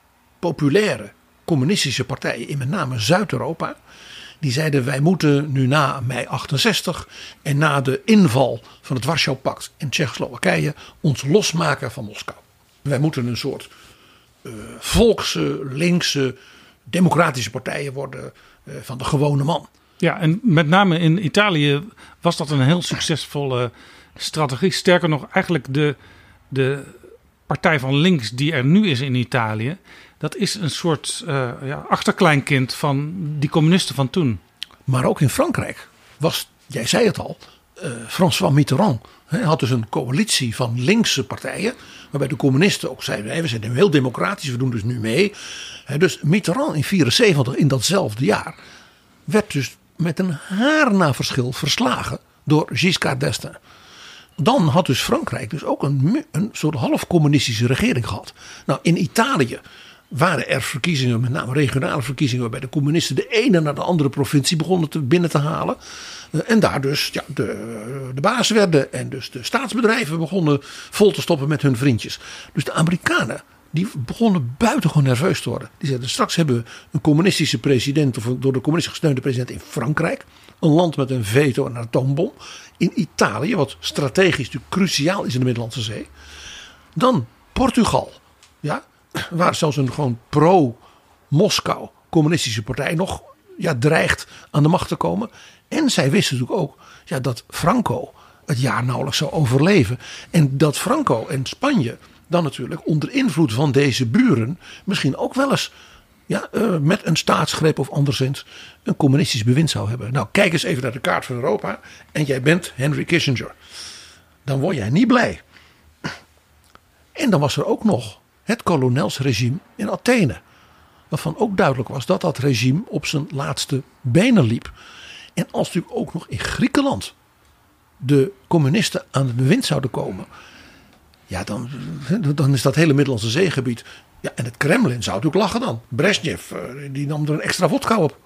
populaire communistische partijen in met name Zuid-Europa. Die zeiden wij moeten nu na mei achtenzestig en na de inval van het Warschau-pact in Tsjechoslowakije ons losmaken van Moskou. Wij moeten een soort uh, volkse, linkse, democratische partijen worden uh, van de gewone man. Ja, en met name in Italië was dat een heel succesvolle strategie. Sterker nog, eigenlijk de, de partij van links die er nu is in Italië, dat is een soort uh, ja, achterkleinkind van die communisten van toen. Maar ook in Frankrijk was, jij zei het al, uh, François Mitterrand he, had dus een coalitie van linkse partijen, waarbij de communisten ook zeiden, hey, we zijn heel democratisch, we doen dus nu mee. He, dus Mitterrand in vierenzeventig, in datzelfde jaar, werd dus met een haar na verschil verslagen door Giscard d'Estaing. Dan had dus Frankrijk dus ook een, een soort half communistische regering gehad. Nou, in Italië waren er verkiezingen, met name regionale verkiezingen, waarbij de communisten de ene naar de andere provincie begonnen te, binnen te halen. En daar dus ja, de, de baas werden en dus de staatsbedrijven begonnen vol te stoppen met hun vriendjes. Dus de Amerikanen, die begonnen buitengewoon nerveus te worden. Die zeiden, straks hebben we een communistische president, of een door de communisten gesteunde president in Frankrijk. Een land met een veto en een atoombom. In Italië, wat strategisch natuurlijk cruciaal is in de Middellandse Zee. Dan Portugal, ja, waar zelfs een gewoon pro-Moskou communistische partij nog ja, dreigt aan de macht te komen. En zij wisten natuurlijk ook ja, dat Franco het jaar nauwelijks zou overleven. En dat Franco en Spanje dan natuurlijk onder invloed van deze buren misschien ook wel eens ja, uh, met een staatsgreep of anderszins een communistisch bewind zou hebben. Nou, kijk eens even naar de kaart van Europa en jij bent Henry Kissinger. Dan word jij niet blij. En dan was er ook nog het kolonelsregime in Athene. Waarvan ook duidelijk was dat dat regime op zijn laatste benen liep. En als natuurlijk ook nog in Griekenland de communisten aan het bewind zouden komen, ja, dan, dan is dat hele Middellandse Zeegebied. Ja, en het Kremlin zou natuurlijk lachen dan. Brezhnev, die nam er een extra vodka op.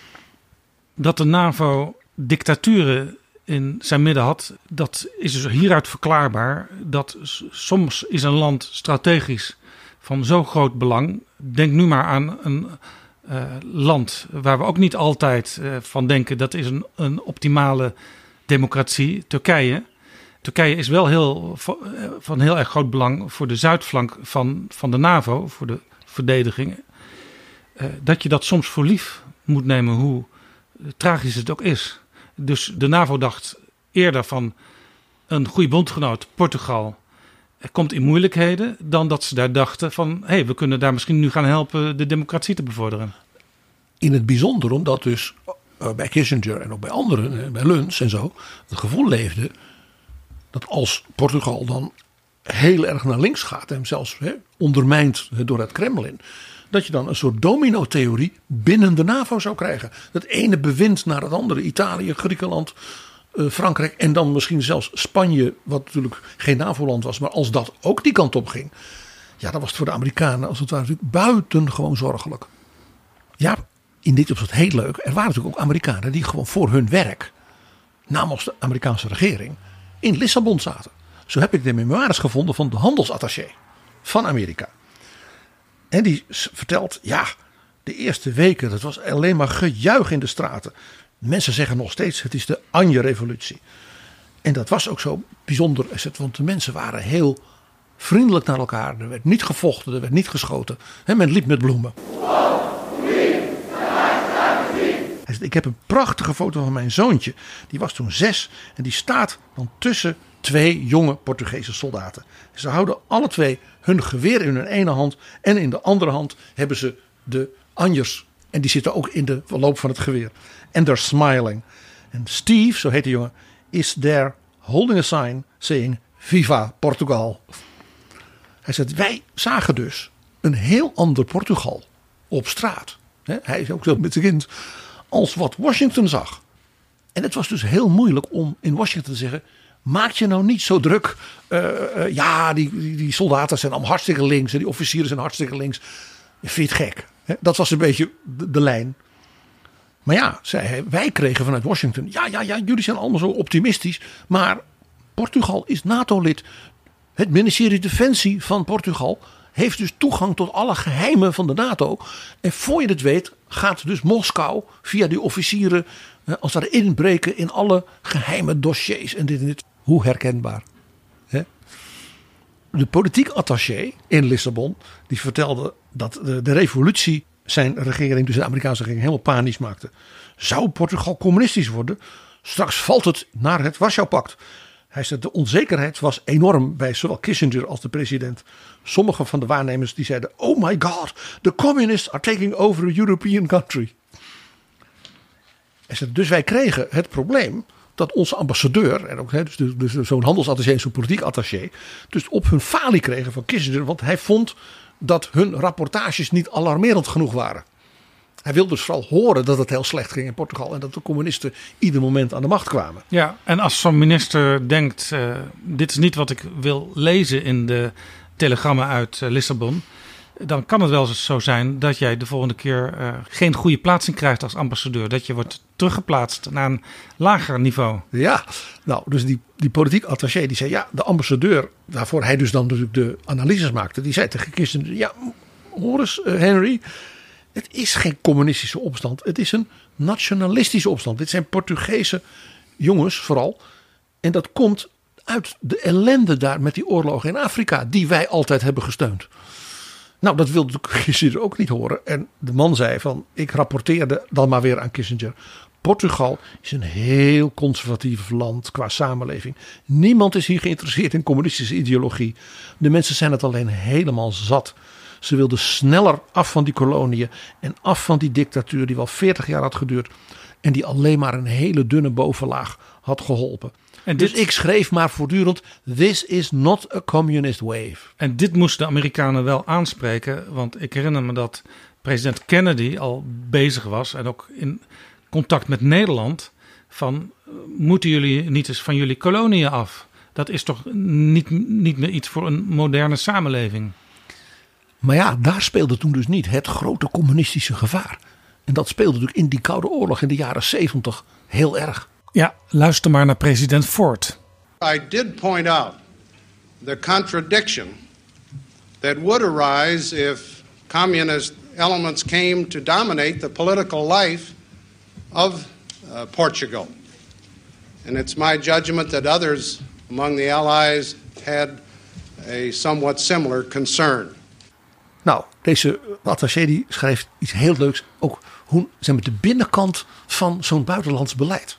Dat de NAVO dictaturen in zijn midden had, dat is dus hieruit verklaarbaar. Dat soms is een land strategisch van zo groot belang. Denk nu maar aan een uh, land waar we ook niet altijd uh, van denken, dat is een, een optimale democratie, Turkije. Turkije is wel heel, van heel erg groot belang voor de zuidflank van, van de NAVO, voor de verdediging. Uh, dat je dat soms voor lief moet nemen, hoe tragisch het ook is. Dus de NAVO dacht eerder van een goede bondgenoot, Portugal, komt in moeilijkheden, dan dat ze daar dachten van, hé, hey, we kunnen daar misschien nu gaan helpen de democratie te bevorderen. In het bijzonder omdat dus uh, bij Kissinger en ook bij anderen, bij Luns en zo, het gevoel leefde dat als Portugal dan heel erg naar links gaat en zelfs he, ondermijnd door het Kremlin, dat je dan een soort domino-theorie binnen de NAVO zou krijgen. Dat ene bewind naar het andere, Italië, Griekenland, uh, Frankrijk en dan misschien zelfs Spanje, wat natuurlijk geen NAVO-land was, maar als dat ook die kant op ging, Ja, dat was het voor de Amerikanen als het ware natuurlijk buitengewoon zorgelijk. Ja, in dit opzicht heel leuk. Er waren natuurlijk ook Amerikanen die gewoon voor hun werk namens de Amerikaanse regering in Lissabon zaten. Zo heb ik de memoires gevonden van de handelsattaché van Amerika. En die vertelt, ja, de eerste weken, dat was alleen maar gejuich in de straten. Mensen zeggen nog steeds, het is de Anje-revolutie. En dat was ook zo bijzonder, want de mensen waren heel vriendelijk naar elkaar. Er werd niet gevochten, er werd niet geschoten. En men liep met bloemen. Hij zegt, ik heb een prachtige foto van mijn zoontje. Die was toen zes en die staat dan tussen twee jonge Portugese soldaten. Ze houden alle twee hun geweer in hun ene hand en in de andere hand hebben ze de anjers. En die zitten ook in de loop van het geweer. En they're smiling. En Steve, zo heet de jongen, is there holding a sign saying Viva Portugal. Hij zegt, wij zagen dus een heel ander Portugal op straat. Hij is ook zo met zijn kind als wat Washington zag. En het was dus heel moeilijk om in Washington te zeggen, maak je nou niet zo druk. Uh, uh, ja, die, die, die soldaten zijn allemaal hartstikke links en die officieren zijn hartstikke links. Vind je het gek? He, dat was een beetje de, de lijn. Maar ja, zei hij, wij kregen vanuit Washington, ja, ja, ja, jullie zijn allemaal zo optimistisch. Maar Portugal is NATO-lid. Het ministerie Defensie van Portugal heeft dus toegang tot alle geheimen van de NATO. En voor je het weet gaat dus Moskou via die officieren als daar inbreken in alle geheime dossiers en dit en dit. Hoe herkenbaar. Hè? De politiek attaché in Lissabon die vertelde dat de, de revolutie zijn regering, dus de Amerikaanse regering, helemaal panisch maakte. Zou Portugal communistisch worden? Straks valt het naar het Warschau-pact. Hij zei, de onzekerheid was enorm bij zowel Kissinger als de president. Sommige van de waarnemers die zeiden, oh my god, the communists are taking over a European country. Hij zei, dus wij kregen het probleem dat onze ambassadeur, en ook dus, dus zo'n handelsattaché, zo'n politiek attaché, dus op hun falie kregen van Kissinger, want hij vond dat hun rapportages niet alarmerend genoeg waren. Hij wilde dus vooral horen dat het heel slecht ging in Portugal en dat de communisten ieder moment aan de macht kwamen. Ja, en als zo'n minister denkt, uh, dit is niet wat ik wil lezen in de telegrammen uit uh, Lissabon, dan kan het wel zo zijn dat jij de volgende keer uh, geen goede plaatsing krijgt als ambassadeur. Dat je wordt teruggeplaatst naar een lager niveau. Ja, nou, dus die, die politiek attaché die zei, ja, de ambassadeur, waarvoor hij dus dan natuurlijk de analyses maakte, die zei tegen Kissinger, ja, hoor eens uh, Henry, het is geen communistische opstand. Het is een nationalistische opstand. Dit zijn Portugese jongens vooral. En dat komt uit de ellende daar met die oorlogen in Afrika. Die wij altijd hebben gesteund. Nou, dat wilde Kissinger ook niet horen. En de man zei van, ik rapporteerde dan maar weer aan Kissinger. Portugal is een heel conservatief land qua samenleving. Niemand is hier geïnteresseerd in communistische ideologie. De mensen zijn het alleen helemaal zat. Ze wilden sneller af van die koloniën en af van die dictatuur die wel veertig jaar had geduurd. En die alleen maar een hele dunne bovenlaag had geholpen. En dit, dus ik schreef maar voortdurend, this is not a communist wave. En dit moesten de Amerikanen wel aanspreken. Want ik herinner me dat president Kennedy al bezig was en ook in contact met Nederland. Van, moeten jullie niet eens van jullie koloniën af? Dat is toch niet, niet meer iets voor een moderne samenleving? Maar ja, daar speelde toen dus niet het grote communistische gevaar. En dat speelde natuurlijk in die Koude Oorlog in de jaren zeventig heel erg. Ja, luister maar naar president Ford. I did point out the contradiction that would arise if communist elements came to dominate the political life of uh, Portugal. And it's my judgment that others among the allies had a somewhat similar concern. Nou, deze attaché die schrijft iets heel leuks. Ook hoe zijn met de binnenkant van zo'n buitenlands beleid.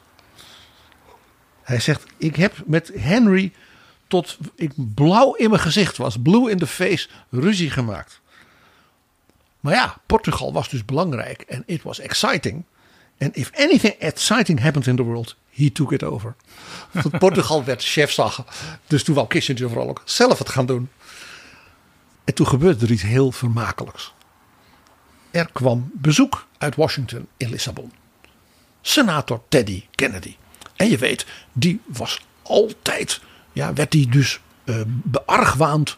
Hij zegt, ik heb met Henry tot ik blauw in mijn gezicht was, blue in the face, ruzie gemaakt. Maar ja, Portugal was dus belangrijk en it was exciting. And if anything exciting happened in the world, he took it over. Want Portugal werd chefzag. Dus toen wou Kissinger vooral ook zelf het gaan doen. En toen gebeurde er iets heel vermakelijks. Er kwam bezoek uit Washington in Lissabon. Senator Teddy Kennedy. En je weet, die was altijd, ja, werd hij dus uh, beargwaand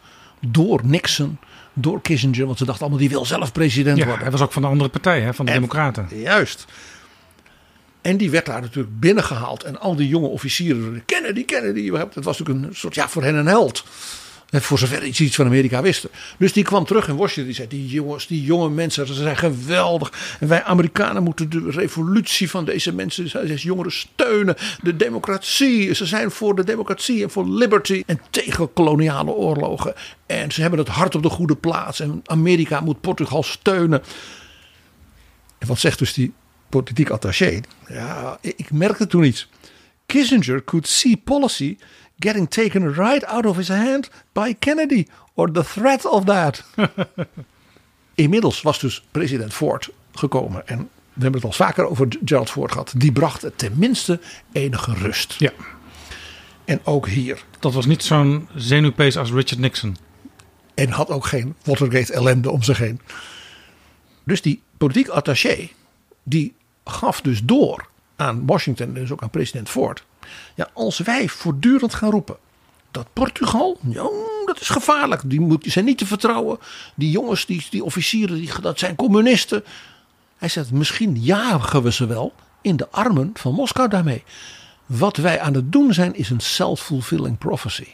door Nixon, door Kissinger. Want ze dachten allemaal, die wil zelf president ja, worden. Hij was ook van de andere partij, hè, van de en, Democraten. Juist. En die werd daar natuurlijk binnengehaald. En al die jonge officieren, Kennedy, Kennedy. Het was natuurlijk een soort, ja, voor hen een held. Voor zover iets, iets van Amerika wisten. Dus die kwam terug in Washington. Die zei, die jongens, die jonge mensen, ze zijn geweldig. En wij Amerikanen moeten de revolutie van deze mensen, deze jongeren steunen. De democratie, ze zijn voor de democratie en voor liberty. En tegen koloniale oorlogen. En ze hebben het hart op de goede plaats. En Amerika moet Portugal steunen. En wat zegt dus die politiek attaché? Ja, ik merkte toen iets. Kissinger could see policy getting taken right out of his hand by Kennedy, or the threat of that. Inmiddels was dus president Ford gekomen. En we hebben het al vaker over Gerald Ford gehad. Die bracht tenminste enige rust. Ja. En ook hier. Dat was niet zo'n zenuwpees als Richard Nixon. En had ook geen Watergate ellende om zich heen. Dus die politiek attaché, die gaf dus door aan Washington, dus ook aan president Ford. Ja, als wij voortdurend gaan roepen dat Portugal, ja, dat is gevaarlijk. Die, moet, die zijn niet te vertrouwen. Die jongens, die, die officieren, die, dat zijn communisten. Hij zegt, misschien jagen we ze wel in de armen van Moskou daarmee. Wat wij aan het doen zijn is een self-fulfilling prophecy.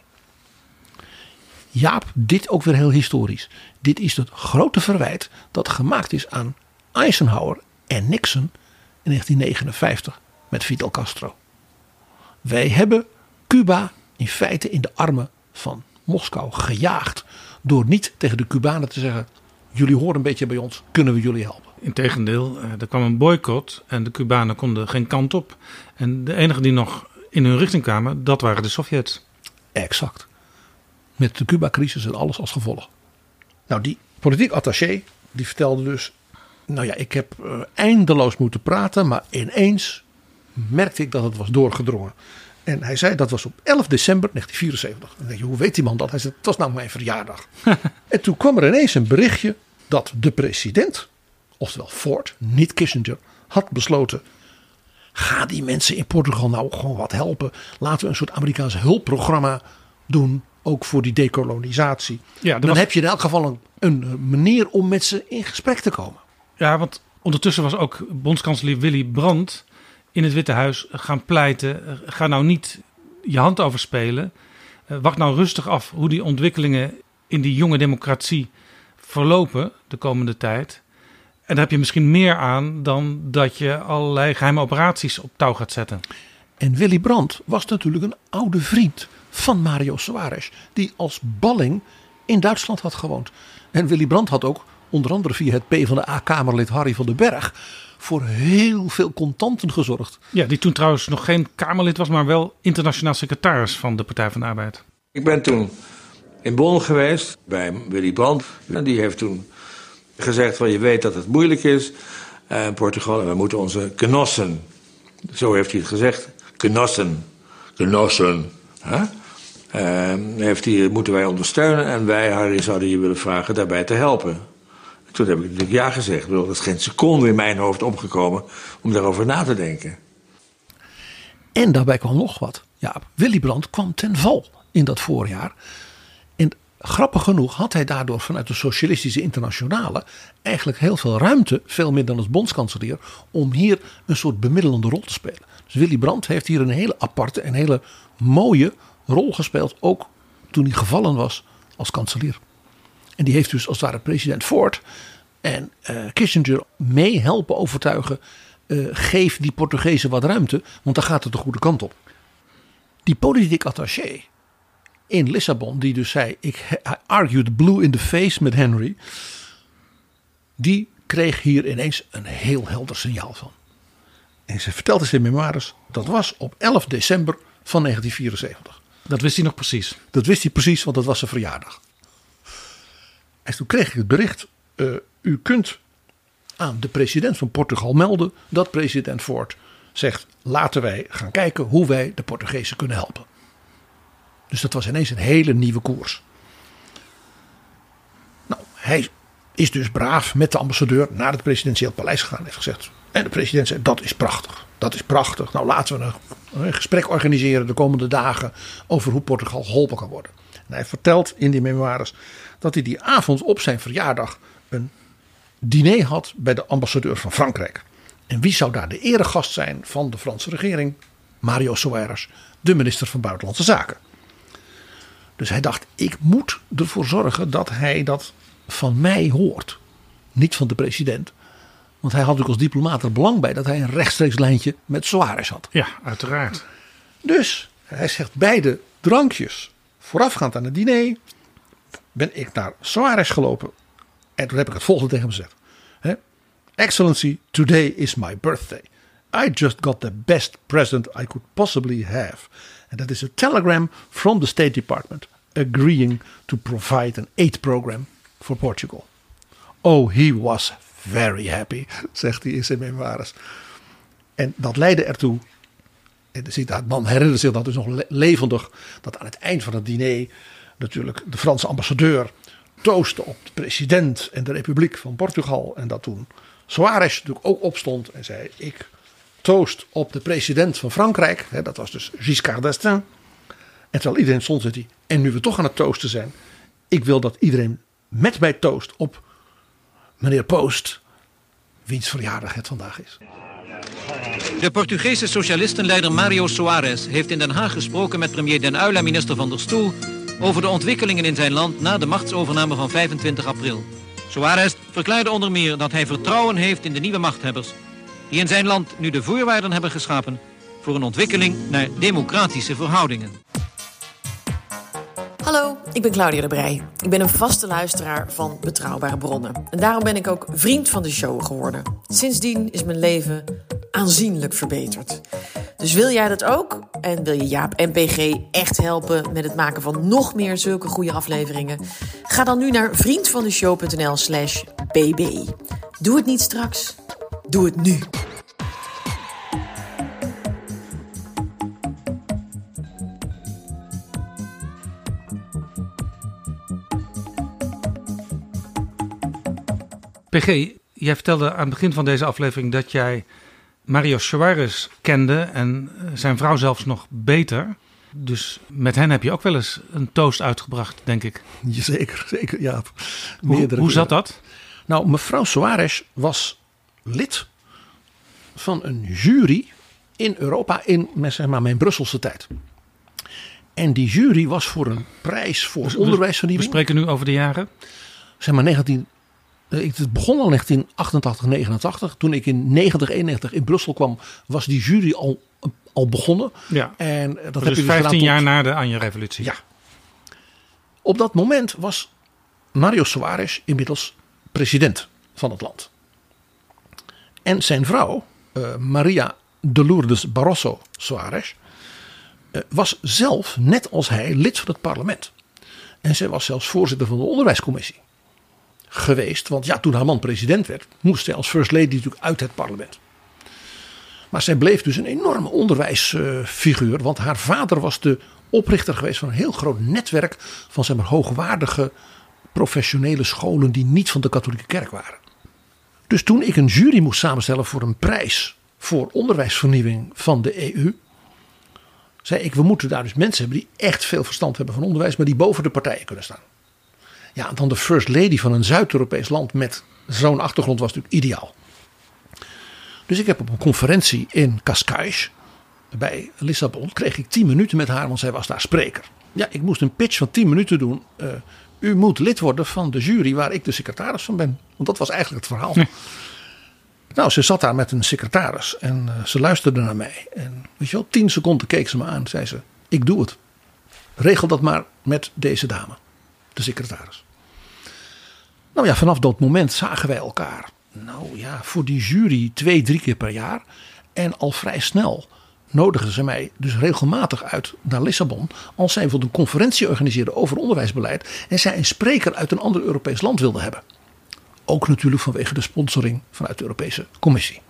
Jaap, dit ook weer heel historisch. Dit is het grote verwijt dat gemaakt is aan Eisenhower en Nixon in negentien negenenvijftig met Fidel Castro. Wij hebben Cuba in feite in de armen van Moskou gejaagd. Door niet tegen de Cubanen te zeggen, jullie horen een beetje bij ons, kunnen we jullie helpen? Integendeel, er kwam een boycott en de Cubanen konden geen kant op. En de enigen die nog in hun richting kwamen, dat waren de Sovjets. Exact. Met de Cuba-crisis en alles als gevolg. Nou, die politiek attaché, die vertelde dus, nou ja, ik heb uh, eindeloos moeten praten, maar ineens merkte ik dat het was doorgedrongen. En hij zei, dat was op elf december negentien vierenzeventig. En dan denk je, hoe weet die man dat? Hij zei, het was nou mijn verjaardag. En toen kwam er ineens een berichtje dat de president, oftewel Ford, niet Kissinger, had besloten, ga die mensen in Portugal nou gewoon wat helpen. Laten we een soort Amerikaans hulpprogramma doen, ook voor die dekolonisatie. Ja, dan was... heb je in elk geval een, een manier om met ze in gesprek te komen. Ja, want ondertussen was ook bondskanselier Willy Brandt in het Witte Huis gaan pleiten. Ga nou niet je hand overspelen. Wacht nou rustig af hoe die ontwikkelingen in die jonge democratie verlopen de komende tijd. En daar heb je misschien meer aan dan dat je allerlei geheime operaties op touw gaat zetten. En Willy Brandt was natuurlijk een oude vriend van Mario Soares, die als balling in Duitsland had gewoond. En Willy Brandt had ook onder andere via het PvdA-kamerlid Harry van den Berg voor heel veel contanten gezorgd. Ja, die toen trouwens nog geen Kamerlid was, maar wel internationaal secretaris van de Partij van de Arbeid. Ik ben toen in Bonn geweest bij Willy Brandt. En die heeft toen gezegd van, je weet dat het moeilijk is uh, in Portugal en we moeten onze genossen, zo heeft hij het gezegd, genossen, genossen, huh? uh, heeft hij, moeten wij ondersteunen en wij, Harry, zouden je willen vragen daarbij te helpen. Toen heb ik natuurlijk ja gezegd. Ik bedoel, dat is geen seconde in mijn hoofd opgekomen om daarover na te denken. En daarbij kwam nog wat. Ja, Willy Brandt kwam ten val in dat voorjaar. En grappig genoeg had hij daardoor vanuit de Socialistische Internationale eigenlijk heel veel ruimte, veel meer dan als bondskanselier, om hier een soort bemiddelende rol te spelen. Dus Willy Brandt heeft hier een hele aparte en hele mooie rol gespeeld, ook toen hij gevallen was als kanselier. En die heeft dus als het ware president Ford en uh, Kissinger mee helpen overtuigen. Uh, geef die Portugezen wat ruimte, want dan gaat het de goede kant op. Die politiek attaché in Lissabon, die dus zei, ik argued blue in the face met Henry. Die kreeg hier ineens een heel helder signaal van. En ze vertelde zijn memoires, dat was op elf december van negentien vierenzeventig. Dat wist hij nog precies? Dat wist hij precies, want dat was zijn verjaardag. En toen kreeg ik het bericht, uh, u kunt aan de president van Portugal melden dat president Ford zegt, laten wij gaan kijken hoe wij de Portugezen kunnen helpen. Dus dat was ineens een hele nieuwe koers. Nou, hij is dus braaf met de ambassadeur naar het presidentieel paleis gegaan en heeft gezegd, en de president zei, dat is prachtig, dat is prachtig. Nou, laten we een, een gesprek organiseren de komende dagen over hoe Portugal geholpen kan worden. En hij vertelt in die memoires dat hij die avond op zijn verjaardag een diner had bij de ambassadeur van Frankrijk. En wie zou daar de eregast zijn van de Franse regering? Mario Soares, de minister van Buitenlandse Zaken. Dus hij dacht, ik moet ervoor zorgen dat hij dat van mij hoort. Niet van de president. Want hij had natuurlijk als diplomaat er belang bij dat hij een rechtstreeks lijntje met Soares had. Ja, uiteraard. Dus hij zegt, bij de drankjes voorafgaand aan het diner ben ik naar Soares gelopen. En toen heb ik het volgende tegen hem gezegd. Hè? Excellency, today is my birthday. I just got the best present I could possibly have. And that is a telegram from the State Department agreeing to provide an aid program for Portugal. Oh, he was very happy, zegt hij in zijn memoires. En dat leidde ertoe, en de man herinnert zich dat dus nog levendig, dat aan het eind van het diner natuurlijk de Franse ambassadeur toostte op de president en de Republiek van Portugal. En dat toen Soares natuurlijk ook opstond en zei, ik toost op de president van Frankrijk. Hè, dat was dus Giscard d'Estaing. En terwijl iedereen stond, zei hij, en nu we toch aan het toosten zijn, ik wil dat iedereen met mij toost op meneer Post, wiens verjaardag het vandaag is. De Portugese socialistenleider Mario Soares heeft in Den Haag gesproken met premier Den Uyl en minister Van der Stoel over de ontwikkelingen in zijn land na de machtsovername van vijfentwintig april. Soares verklaarde onder meer dat hij vertrouwen heeft in de nieuwe machthebbers, die in zijn land nu de voorwaarden hebben geschapen voor een ontwikkeling naar democratische verhoudingen. Hallo, ik ben Claudia de Breij. Ik ben een vaste luisteraar van Betrouwbare Bronnen. En daarom ben ik ook vriend van de show geworden. Sindsdien is mijn leven aanzienlijk verbeterd. Dus wil jij dat ook? En wil je Jaap en P G echt helpen met het maken van nog meer zulke goede afleveringen? Ga dan nu naar vriendvandeshow.nl slash bb. Doe het niet straks. Doe het nu. P G, jij vertelde aan het begin van deze aflevering dat jij Mario Soares kende en zijn vrouw zelfs nog beter. Dus met hen heb je ook wel eens een toast uitgebracht, denk ik. Zeker, zeker, ja. Hoe, hoe zat dat? Nou, mevrouw Soares was lid van een jury in Europa in zeg maar, mijn Brusselse tijd. En die jury was voor een prijs voor dus, onderwijsvernieuwing. We spreken nu over de jaren? Zeg maar negentien... Het begon al negentien achtentachtig, negenentachtig. Toen ik in negentig, eenennegentig in Brussel kwam, was die jury al, al begonnen. Ja. En dat dus heb je vijftien tot... jaar na de Anje-revolutie. Ja. Op dat moment was Mario Soares inmiddels president van het land. En zijn vrouw, uh, Maria de Lourdes Barroso Soares, uh, was zelf, net als hij, lid van het parlement. En zij was zelfs voorzitter van de onderwijscommissie geweest. Want ja, toen haar man president werd, moest zij als first lady natuurlijk uit het parlement. Maar zij bleef dus een enorme onderwijsfiguur. Uh, want haar vader was de oprichter geweest van een heel groot netwerk van zeg maar, hoogwaardige professionele scholen die niet van de katholieke kerk waren. Dus toen ik een jury moest samenstellen voor een prijs voor onderwijsvernieuwing van de E U, zei ik, we moeten daar dus mensen hebben die echt veel verstand hebben van onderwijs, maar die boven de partijen kunnen staan. Ja, dan de first lady van een Zuid-Europees land met zo'n achtergrond was natuurlijk ideaal. Dus ik heb op een conferentie in Cascais bij Lissabon, kreeg ik tien minuten met haar, want zij was daar spreker. Ja, ik moest een pitch van tien minuten doen. Uh, u moet lid worden van de jury waar ik de secretaris van ben. Want dat was eigenlijk het verhaal. Nee. Nou, ze zat daar met een secretaris en uh, ze luisterde naar mij. En weet je wel, tien seconden keek ze me aan. Zei ze, ik doe het. Regel dat maar met deze dame. De secretaris. Nou ja, vanaf dat moment zagen wij elkaar. Nou ja, voor die jury twee, drie keer per jaar. En al vrij snel nodigden ze mij dus regelmatig uit naar Lissabon. Als zij bijvoorbeeld een conferentie organiseerden over onderwijsbeleid. En zij een spreker uit een ander Europees land wilden hebben. Ook natuurlijk vanwege de sponsoring vanuit de Europese Commissie.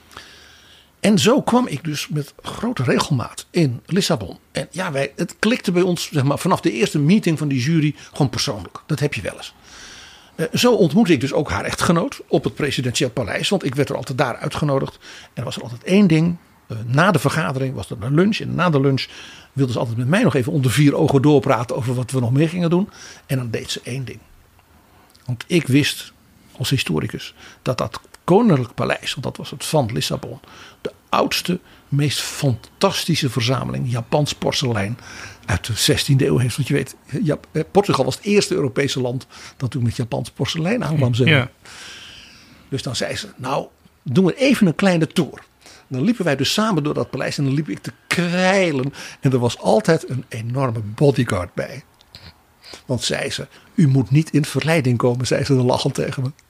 En zo kwam ik dus met grote regelmaat in Lissabon. En ja, wij, het klikte bij ons zeg maar, vanaf de eerste meeting van die jury gewoon persoonlijk. Dat heb je wel eens. Uh, zo ontmoette ik dus ook haar echtgenoot op het presidentieel paleis. Want ik werd er altijd daar uitgenodigd. En er was er altijd één ding. Uh, na de vergadering was er een lunch. En na de lunch wilden ze altijd met mij nog even onder vier ogen doorpraten over wat we nog meer gingen doen. En dan deed ze één ding. Want ik wist als historicus dat dat Koninklijk Paleis, want dat was het van Lissabon, de oudste, meest fantastische verzameling Japans porselein uit de zestiende eeuw heeft. Want je weet, Jap- Portugal was het eerste Europese land dat toen met Japans porselein aankwam. Ja. Dus dan zei ze, nou, doen we even een kleine tour. Dan liepen wij dus samen door dat paleis en dan liep ik te kwijlen. En er was altijd een enorme bodyguard bij. Want zei ze, u moet niet in verleiding komen, zei ze dan lachend tegen me.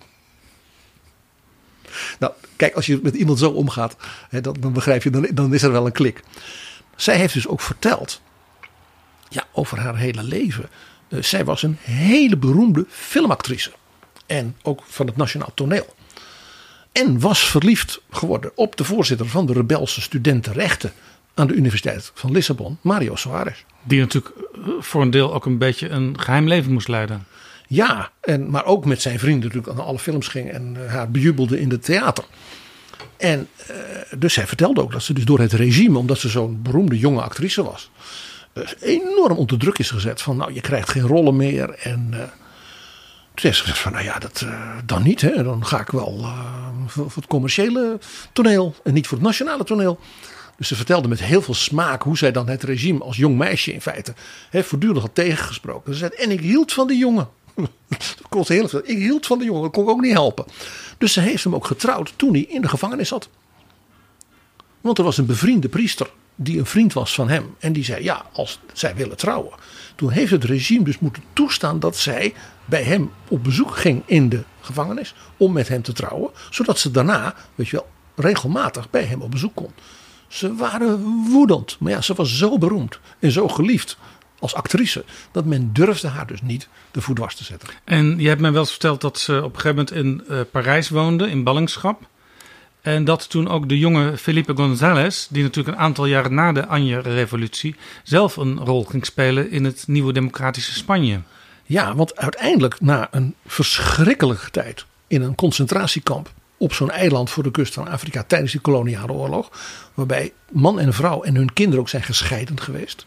Nou, kijk, als je met iemand zo omgaat, hè, dan, dan begrijp je, dan, dan is er wel een klik. Zij heeft dus ook verteld, ja, over haar hele leven. Uh, zij was een hele beroemde filmactrice. En ook van het Nationaal Toneel. En was verliefd geworden op de voorzitter van de rebelse studentenrechten aan de Universiteit van Lissabon, Mario Soares. Die natuurlijk voor een deel ook een beetje een geheim leven moest leiden. Ja, en, maar ook met zijn vrienden natuurlijk naar alle films ging en uh, haar bejubelde in het theater. En uh, dus zij vertelde ook dat ze dus door het regime, omdat ze zo'n beroemde jonge actrice was, uh, enorm onder druk is gezet van nou je krijgt geen rollen meer. En uh, toen heeft ze gezegd van nou ja, dat uh, dan niet. Hè. Dan ga ik wel uh, voor, voor het commerciële toneel en niet voor het nationale toneel. Dus ze vertelde met heel veel smaak hoe zij dan het regime als jong meisje in feite hè, voortdurend had tegengesproken. Ze zei en ik hield van die jongen. Dat kostte heel veel. Ik hield van de jongen, dat kon ik ook niet helpen. Dus ze heeft hem ook getrouwd toen hij in de gevangenis zat. Want er was een bevriende priester die een vriend was van hem. En die zei ja, als zij willen trouwen. Toen heeft het regime dus moeten toestaan dat zij bij hem op bezoek ging in de gevangenis. Om met hem te trouwen. Zodat ze daarna, weet je wel, regelmatig bij hem op bezoek kon. Ze waren woedend. Maar ja, ze was zo beroemd en zo geliefd als actrice, dat men durfde haar dus niet de voet dwars te zetten. En je hebt mij wel eens verteld dat ze op een gegeven moment in uh, Parijs woonde, in ballingschap. En dat toen ook de jonge Felipe González, die natuurlijk een aantal jaren na de Anje-revolutie zelf een rol ging spelen in het nieuwe democratische Spanje. Ja, want uiteindelijk na een verschrikkelijke tijd in een concentratiekamp op zo'n eiland voor de kust van Afrika tijdens de koloniale oorlog, waarbij man en vrouw en hun kinderen ook zijn gescheiden geweest,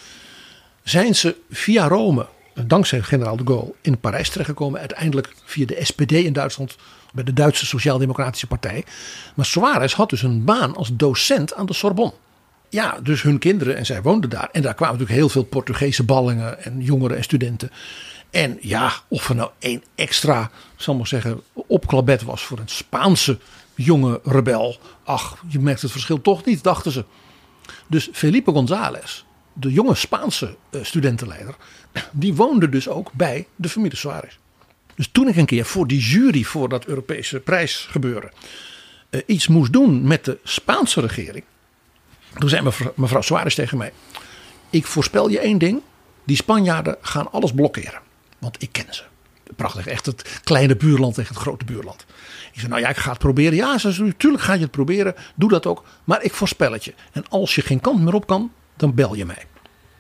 zijn ze via Rome, dankzij generaal de Gaulle, in Parijs terechtgekomen. Uiteindelijk via de S P D in Duitsland, bij de Duitse Sociaal-Democratische Partij. Maar Soares had dus een baan als docent aan de Sorbonne. Ja, dus hun kinderen en zij woonden daar. En daar kwamen natuurlijk heel veel Portugese ballingen en jongeren en studenten. En ja, of er nou één extra, zal ik maar zeggen, opklabet was voor een Spaanse jonge rebel. Ach, je merkt het verschil toch niet, dachten ze. Dus Felipe González, de jonge Spaanse uh, studentenleider, die woonde dus ook bij de familie Soares. Dus toen ik een keer voor die jury voor dat Europese prijsgebeuren uh, iets moest doen met de Spaanse regering, toen zei mevrouw, mevrouw Soares tegen mij, ik voorspel je één ding, die Spanjaarden gaan alles blokkeren, want ik ken ze. Prachtig, echt het kleine buurland tegen het grote buurland. Ik zei, nou ja, ik ga het proberen. Ja, ze zei, natuurlijk ga je het proberen, doe dat ook, maar ik voorspel het je. En als je geen kant meer op kan, dan bel je mij.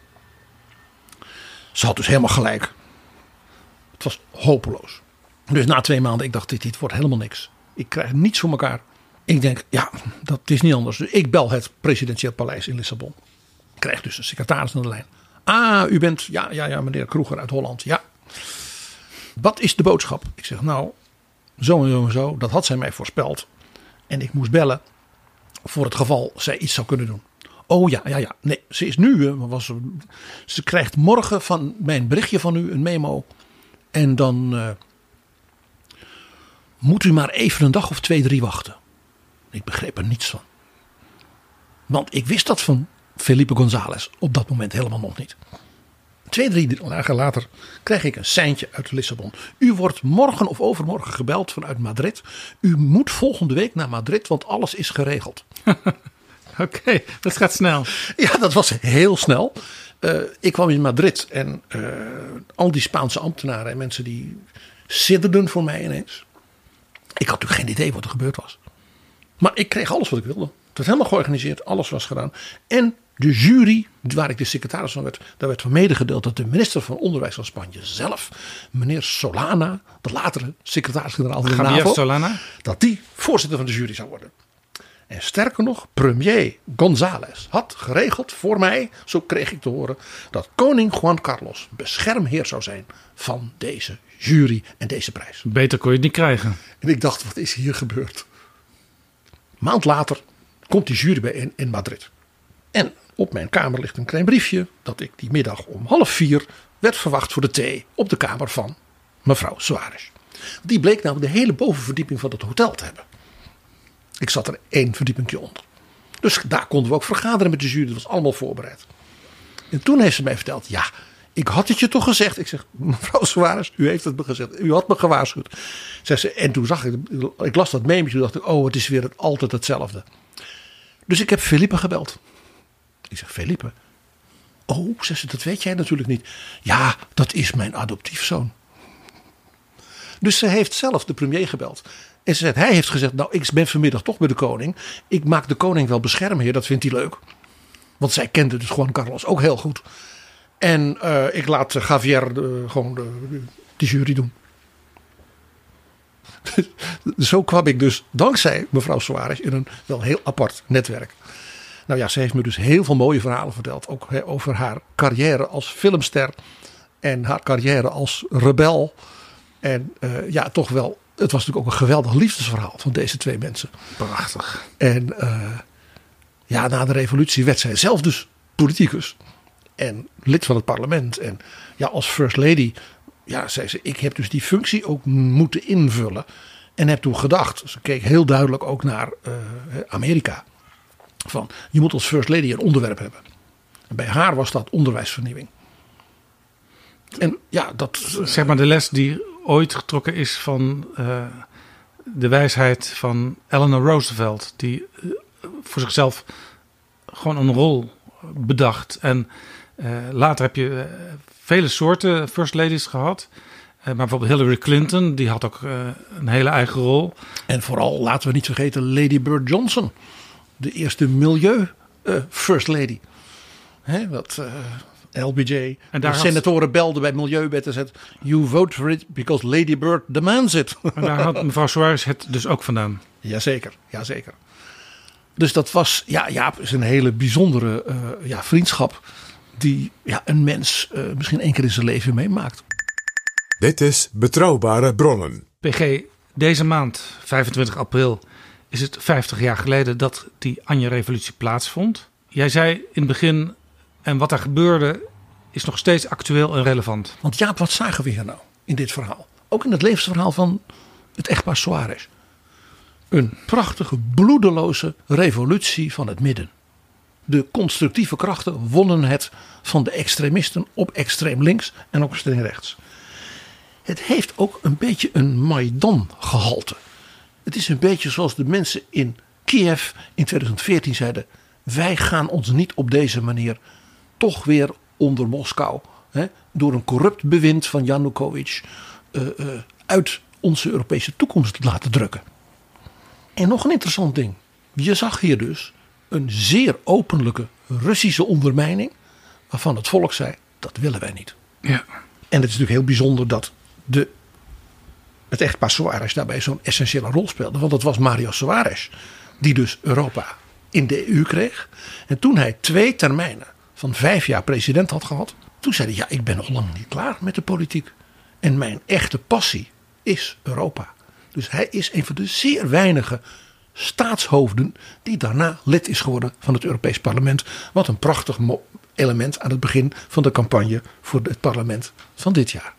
Ze had dus helemaal gelijk. Het was hopeloos. Dus na twee maanden, ik dacht, dit, dit wordt helemaal niks. Ik krijg niets voor elkaar. Ik denk, ja, dat is niet anders. Dus ik bel het presidentieel paleis in Lissabon. Ik krijg dus een secretaris aan de lijn. Ah, u bent, ja, ja, ja, meneer Kroeger uit Holland. Ja. Wat is de boodschap? Ik zeg, nou, zo en zo en zo. Dat had zij mij voorspeld. En ik moest bellen voor het geval zij iets zou kunnen doen. Oh ja, ja, ja. Nee, ze is nu. Was, ze krijgt morgen van mijn berichtje van u een memo. En dan uh, moet u maar even een dag of twee, drie wachten. Ik begreep er niets van. Want ik wist dat van Felipe González op dat moment helemaal nog niet. Twee, drie dagen later krijg ik een seintje uit Lissabon. U wordt morgen of overmorgen gebeld vanuit Madrid. U moet volgende week naar Madrid, want alles is geregeld. Oké, okay, dat gaat snel. Ja, dat was heel snel. Uh, ik kwam in Madrid en uh, al die Spaanse ambtenaren en mensen die sidderden voor mij ineens. Ik had natuurlijk geen idee wat er gebeurd was. Maar ik kreeg alles wat ik wilde. Het was helemaal georganiseerd, alles was gedaan. En de jury, waar ik de secretaris van werd, daar werd van medegedeeld dat de minister van Onderwijs van Spanje zelf, meneer Solana, de latere secretaris-generaal van de Javier NAVO, Solana, dat die voorzitter van de jury zou worden. En sterker nog, premier González had geregeld voor mij, zo kreeg ik te horen, dat koning Juan Carlos beschermheer zou zijn van deze jury en deze prijs. Beter kon je het niet krijgen. En ik dacht, wat is hier gebeurd? Een maand later komt die jury bijeen in Madrid. En op mijn kamer ligt een klein briefje dat ik die middag om half vier werd verwacht voor de thee op de kamer van mevrouw Soares. Die bleek namelijk de hele bovenverdieping van het hotel te hebben. Ik zat er één verdiepingje onder. Dus daar konden we ook vergaderen met de jury. Dat was allemaal voorbereid. En toen heeft ze mij verteld. Ja, ik had het je toch gezegd. Ik zeg, mevrouw Soares, u heeft het me gezegd. U had me gewaarschuwd. Zei ze, en toen zag ik, ik las dat meme. Toen dacht ik, oh, het is weer het, altijd hetzelfde. Dus ik heb Felipe gebeld. Ik zeg, Felipe? Oh, zei ze, dat weet jij natuurlijk niet. Ja, dat is mijn adoptiefzoon. Dus ze heeft zelf de premier gebeld. En ze zegt, hij heeft gezegd, nou ik ben vanmiddag toch bij de koning. Ik maak de koning wel beschermheer, dat vindt hij leuk. Want zij kende dus Juan Carlos ook heel goed. En uh, ik laat Javier de, gewoon de, de, de jury doen. Zo kwam ik dus dankzij mevrouw Soares in een wel heel apart netwerk. Nou ja, ze heeft me dus heel veel mooie verhalen verteld. Ook he, over haar carrière als filmster. En haar carrière als rebel. En uh, ja, toch wel. Het was natuurlijk ook een geweldig liefdesverhaal van deze twee mensen. Prachtig. En uh, ja, na de revolutie werd zij zelf dus politicus. En lid van het parlement. En ja, als first lady, ja, zei ze, ik heb dus die functie ook moeten invullen. En heb toen gedacht, ze keek heel duidelijk ook naar uh, Amerika. Van, je moet als first lady een onderwerp hebben. En bij haar was dat onderwijsvernieuwing. En ja, dat... Zeg maar de les die ooit getrokken is van uh, de wijsheid van Eleanor Roosevelt. Die uh, voor zichzelf gewoon een rol bedacht. En uh, later heb je uh, vele soorten first ladies gehad. Uh, maar bijvoorbeeld Hillary Clinton, die had ook uh, een hele eigen rol. En vooral, laten we niet vergeten, Lady Bird Johnson. De eerste milieu uh, first lady. Hè, wat... Uh, L B J. En daar de senatoren had... belden bij Milieuwet en zeiden, you vote for it because Lady Bird demands it. En daar had mevrouw Soares het dus ook vandaan. Jazeker, jazeker. Dus dat was, ja, Jaap, is een hele bijzondere uh, ja, vriendschap die ja, een mens uh, misschien één keer in zijn leven meemaakt. Dit is Betrouwbare Bronnen. P G, deze maand, vijfentwintig april, is het vijftig jaar geleden dat die Anje-revolutie plaatsvond. Jij zei in het begin, en wat er gebeurde is nog steeds actueel en relevant. Want Jaap, wat zagen we hier nou in dit verhaal? Ook in het levensverhaal van het echtpaar Soares. Een prachtige, bloedeloze revolutie van het midden. De constructieve krachten wonnen het van de extremisten op extreem links en op extreem rechts. Het heeft ook een beetje een Maidan gehalte. Het is een beetje zoals de mensen in Kiev in twintig veertien zeiden, wij gaan ons niet op deze manier toch weer onder Moskou, hè, door een corrupt bewind van Yanukovych uh, uh, uit onze Europese toekomst laten drukken. En nog een interessant ding. Je zag hier dus een zeer openlijke Russische ondermijning, waarvan het volk zei, dat willen wij niet. Ja. En het is natuurlijk heel bijzonder dat de, het echtpaar Soares daarbij zo'n essentiële rol speelde. Want dat was Mario Soares, die dus Europa in de E U kreeg. En toen hij twee termijnen van vijf jaar president had gehad, toen zei hij, ja, ik ben nog lang niet klaar met de politiek. En mijn echte passie is Europa. Dus hij is een van de zeer weinige staatshoofden die daarna lid is geworden van het Europees Parlement. Wat een prachtig element aan het begin van de campagne voor het parlement van dit jaar.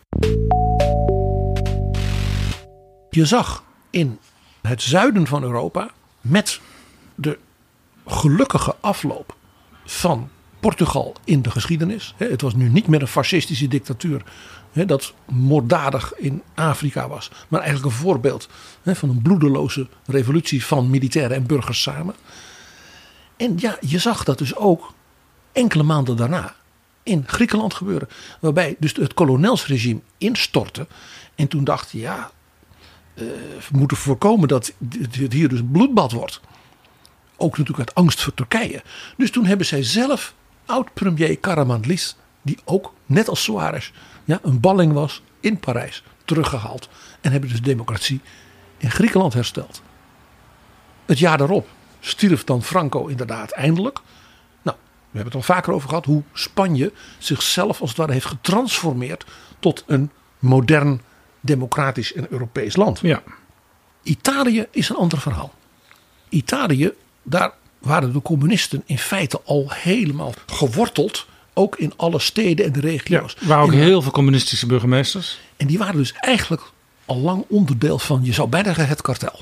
Je zag in het zuiden van Europa met de gelukkige afloop van Portugal in de geschiedenis. Het was nu niet meer een fascistische dictatuur dat moorddadig in Afrika was. Maar eigenlijk een voorbeeld van een bloedeloze revolutie van militairen en burgers samen. En ja, je zag dat dus ook enkele maanden daarna in Griekenland gebeuren. Waarbij dus het kolonelsregime instortte. En toen dacht je, ja, we moeten voorkomen dat het hier dus een bloedbad wordt. Ook natuurlijk uit angst voor Turkije. Dus toen hebben zij zelf oud-premier Karamanlis, die ook net als Soares ja, een balling was in Parijs, teruggehaald. En hebben dus democratie in Griekenland hersteld. Het jaar daarop stierf dan Franco inderdaad eindelijk. Nou, we hebben het al vaker over gehad hoe Spanje zichzelf als het ware heeft getransformeerd tot een modern, democratisch en Europees land. Ja. Italië is een ander verhaal. Italië, daar waren de communisten in feite al helemaal geworteld. Ook in alle steden en de regio's. Er waren ook en, heel veel communistische burgemeesters. En die waren dus eigenlijk al lang onderdeel van, je zou bijna zeggen, het kartel.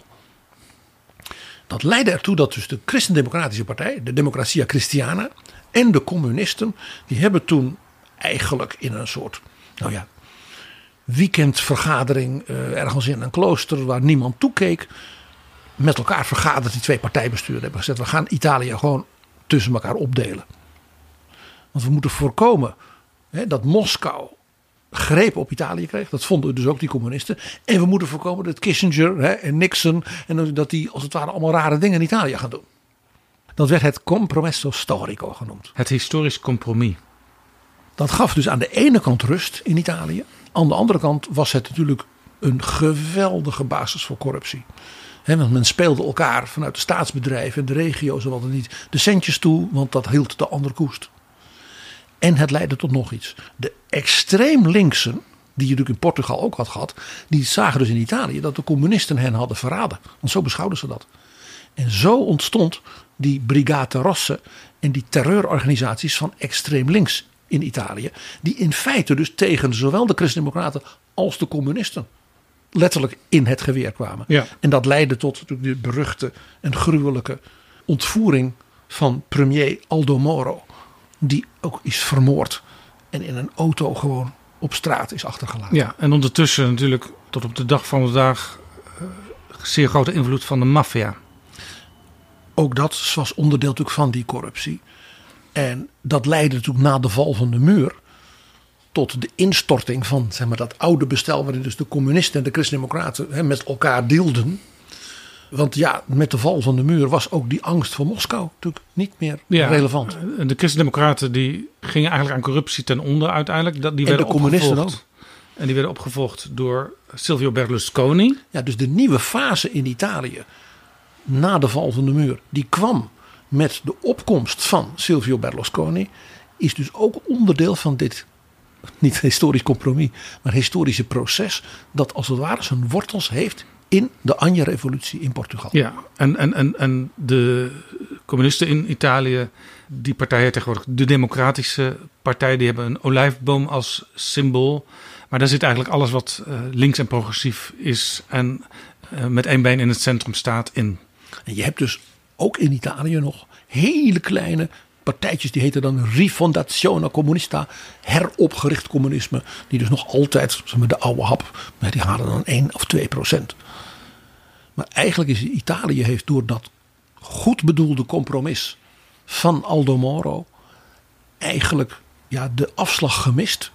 Dat leidde ertoe dat dus de Christendemocratische Partij, de Democratia Cristiana en de communisten, die hebben toen eigenlijk in een soort, nou ja, weekendvergadering uh, ergens in een klooster waar niemand toekeek, met elkaar vergaderd, die twee partijbesturen hebben gezegd, we gaan Italië gewoon tussen elkaar opdelen. Want we moeten voorkomen hè, dat Moskou greep op Italië kreeg. Dat vonden dus ook die communisten. En we moeten voorkomen dat Kissinger hè, en Nixon, en dat die als het ware allemaal rare dingen in Italië gaan doen. Dat werd het compromesso storico genoemd. Het historisch compromis. Dat gaf dus aan de ene kant rust in Italië. Aan de andere kant was het natuurlijk een geweldige basis voor corruptie. He, want men speelde elkaar vanuit de staatsbedrijven en de regio's en wat dan niet de centjes toe, want dat hield de ander koest. En het leidde tot nog iets. De extreem linksen, die je natuurlijk in Portugal ook had gehad, die zagen dus in Italië dat de communisten hen hadden verraden. Want zo beschouwden ze dat. En zo ontstond die Brigate Rosse en die terreurorganisaties van extreem links in Italië. Die in feite dus tegen zowel de Christen-Democraten als de communisten letterlijk in het geweer kwamen. Ja. En dat leidde tot de beruchte en gruwelijke ontvoering van premier Aldo Moro. Die ook is vermoord en in een auto gewoon op straat is achtergelaten. Ja, en ondertussen natuurlijk tot op de dag van vandaag uh, zeer grote invloed van de maffia. Ook dat was onderdeel natuurlijk van die corruptie. En dat leidde natuurlijk na de val van de muur tot de instorting van zeg maar, dat oude bestel waarin dus de communisten en de Christen-Democraten hè, met elkaar deelden. Want ja, met de val van de muur was ook die angst voor Moskou natuurlijk niet meer ja, relevant. De Christen-Democraten die gingen eigenlijk aan corruptie ten onder uiteindelijk. Die en werden de communisten opgevolgd. ook. En die werden opgevolgd door Silvio Berlusconi. Ja, dus de nieuwe fase in Italië na de val van de muur, die kwam met de opkomst van Silvio Berlusconi, is dus ook onderdeel van dit, niet historisch compromis, maar historische proces dat als het ware zijn wortels heeft in de Anje-revolutie in Portugal. Ja, en, en, en, en de communisten in Italië, die partij heet tegenwoordig de Democratische Partij, die hebben een olijfboom als symbool. Maar daar zit eigenlijk alles wat uh, links en progressief is en uh, met één been in het centrum staat in. En je hebt dus ook in Italië nog hele kleine partijtjes, die heten dan Rifondazione Comunista, heropgericht communisme, die dus nog altijd, zeg maar, de oude hap, die halen dan één of twee procent. Maar eigenlijk is Italië heeft door dat goed bedoelde compromis van Aldo Moro eigenlijk ja, de afslag gemist.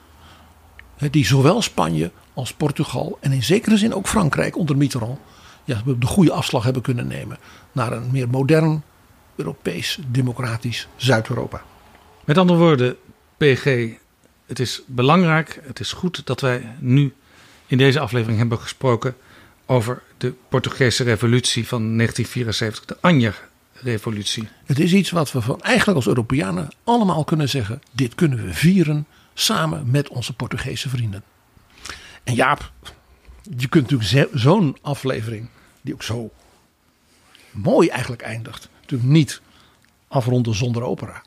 Die zowel Spanje als Portugal en in zekere zin ook Frankrijk onder Mitterrand ja, de goede afslag hebben kunnen nemen naar een meer modern, Europees, democratisch Zuid-Europa. Met andere woorden, P G, het is belangrijk, het is goed dat wij nu in deze aflevering hebben gesproken over de Portugese revolutie van negentien vierenzeventig, de Anje-revolutie. Het is iets wat we van eigenlijk als Europeanen allemaal kunnen zeggen, dit kunnen we vieren samen met onze Portugese vrienden. En Jaap, je kunt natuurlijk zo'n aflevering, die ook zo mooi eigenlijk eindigt, natuurlijk niet afronden zonder opera.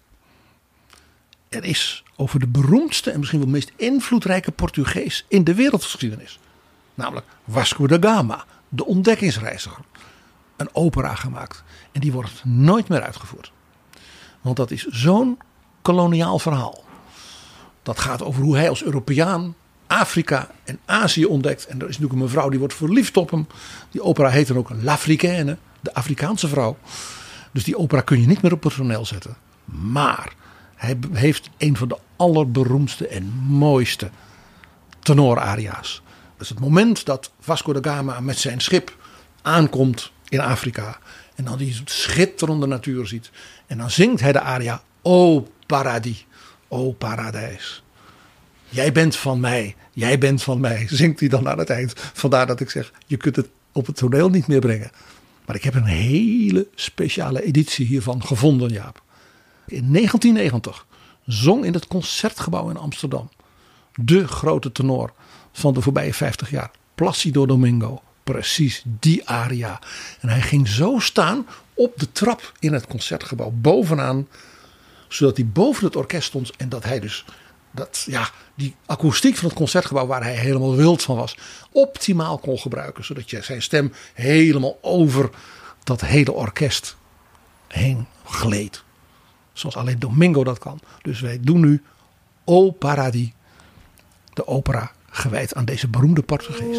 Er is over de beroemdste en misschien wel meest invloedrijke Portugees in de wereldgeschiedenis, namelijk Vasco da Gama, de ontdekkingsreiziger, een opera gemaakt. En die wordt nooit meer uitgevoerd. Want dat is zo'n koloniaal verhaal. Dat gaat over hoe hij als Europeaan Afrika en Azië ontdekt. En er is natuurlijk een mevrouw die wordt verliefd op hem. Die opera heet dan ook L'Africaine, de Afrikaanse vrouw. Dus die opera kun je niet meer op het toneel zetten. Maar hij heeft een van de allerberoemdste en mooiste tenoraria's. Dat is het moment dat Vasco da Gama met zijn schip aankomt in Afrika. En dan die schitterende natuur ziet. En dan zingt hij de aria O Paradis, O Paradijs. Jij bent van mij, jij bent van mij, zingt hij dan aan het eind. Vandaar dat ik zeg, je kunt het op het toneel niet meer brengen. Maar ik heb een hele speciale editie hiervan gevonden, Jaap. In negentien negentig zong in het Concertgebouw in Amsterdam de grote tenor van de voorbije vijftig jaar, Plácido Domingo, precies die aria. En hij ging zo staan op de trap in het Concertgebouw bovenaan, zodat hij boven het orkest stond en dat hij dus dat, ja, die akoestiek van het Concertgebouw, waar hij helemaal wild van was, optimaal kon gebruiken. Zodat je zijn stem helemaal over dat hele orkest heen gleed. Zoals alleen Domingo dat kan. Dus wij doen nu O Paradis, de opera gewijd aan deze beroemde Portugees.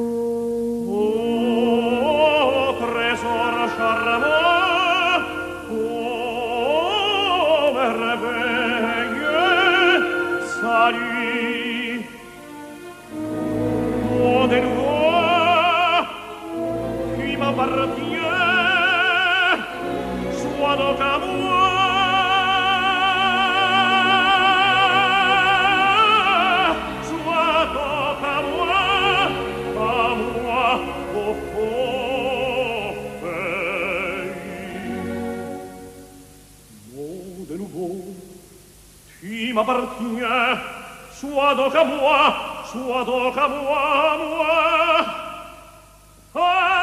M'appartient, sois donc à moi, sois donc à moi, moi. Ah,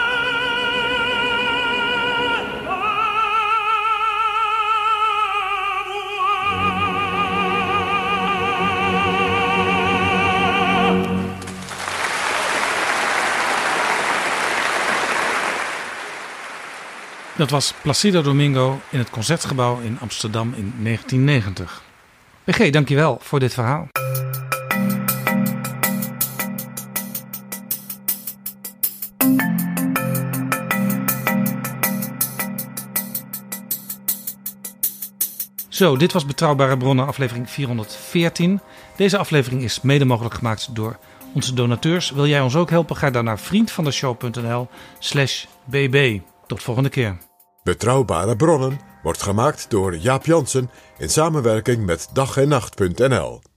Dat was Plácido Domingo in het Concertgebouw in Amsterdam in negentien negentig. B G, dankjewel voor dit verhaal. Zo, dit was Betrouwbare Bronnen, aflevering vierhonderdveertien. Deze aflevering is mede mogelijk gemaakt door onze donateurs. Wil jij ons ook helpen? Ga dan naar vriendvandeshow.nl slash bb. Tot volgende keer. Betrouwbare Bronnen wordt gemaakt door Jaap Jansen in samenwerking met dag en nacht punt n l.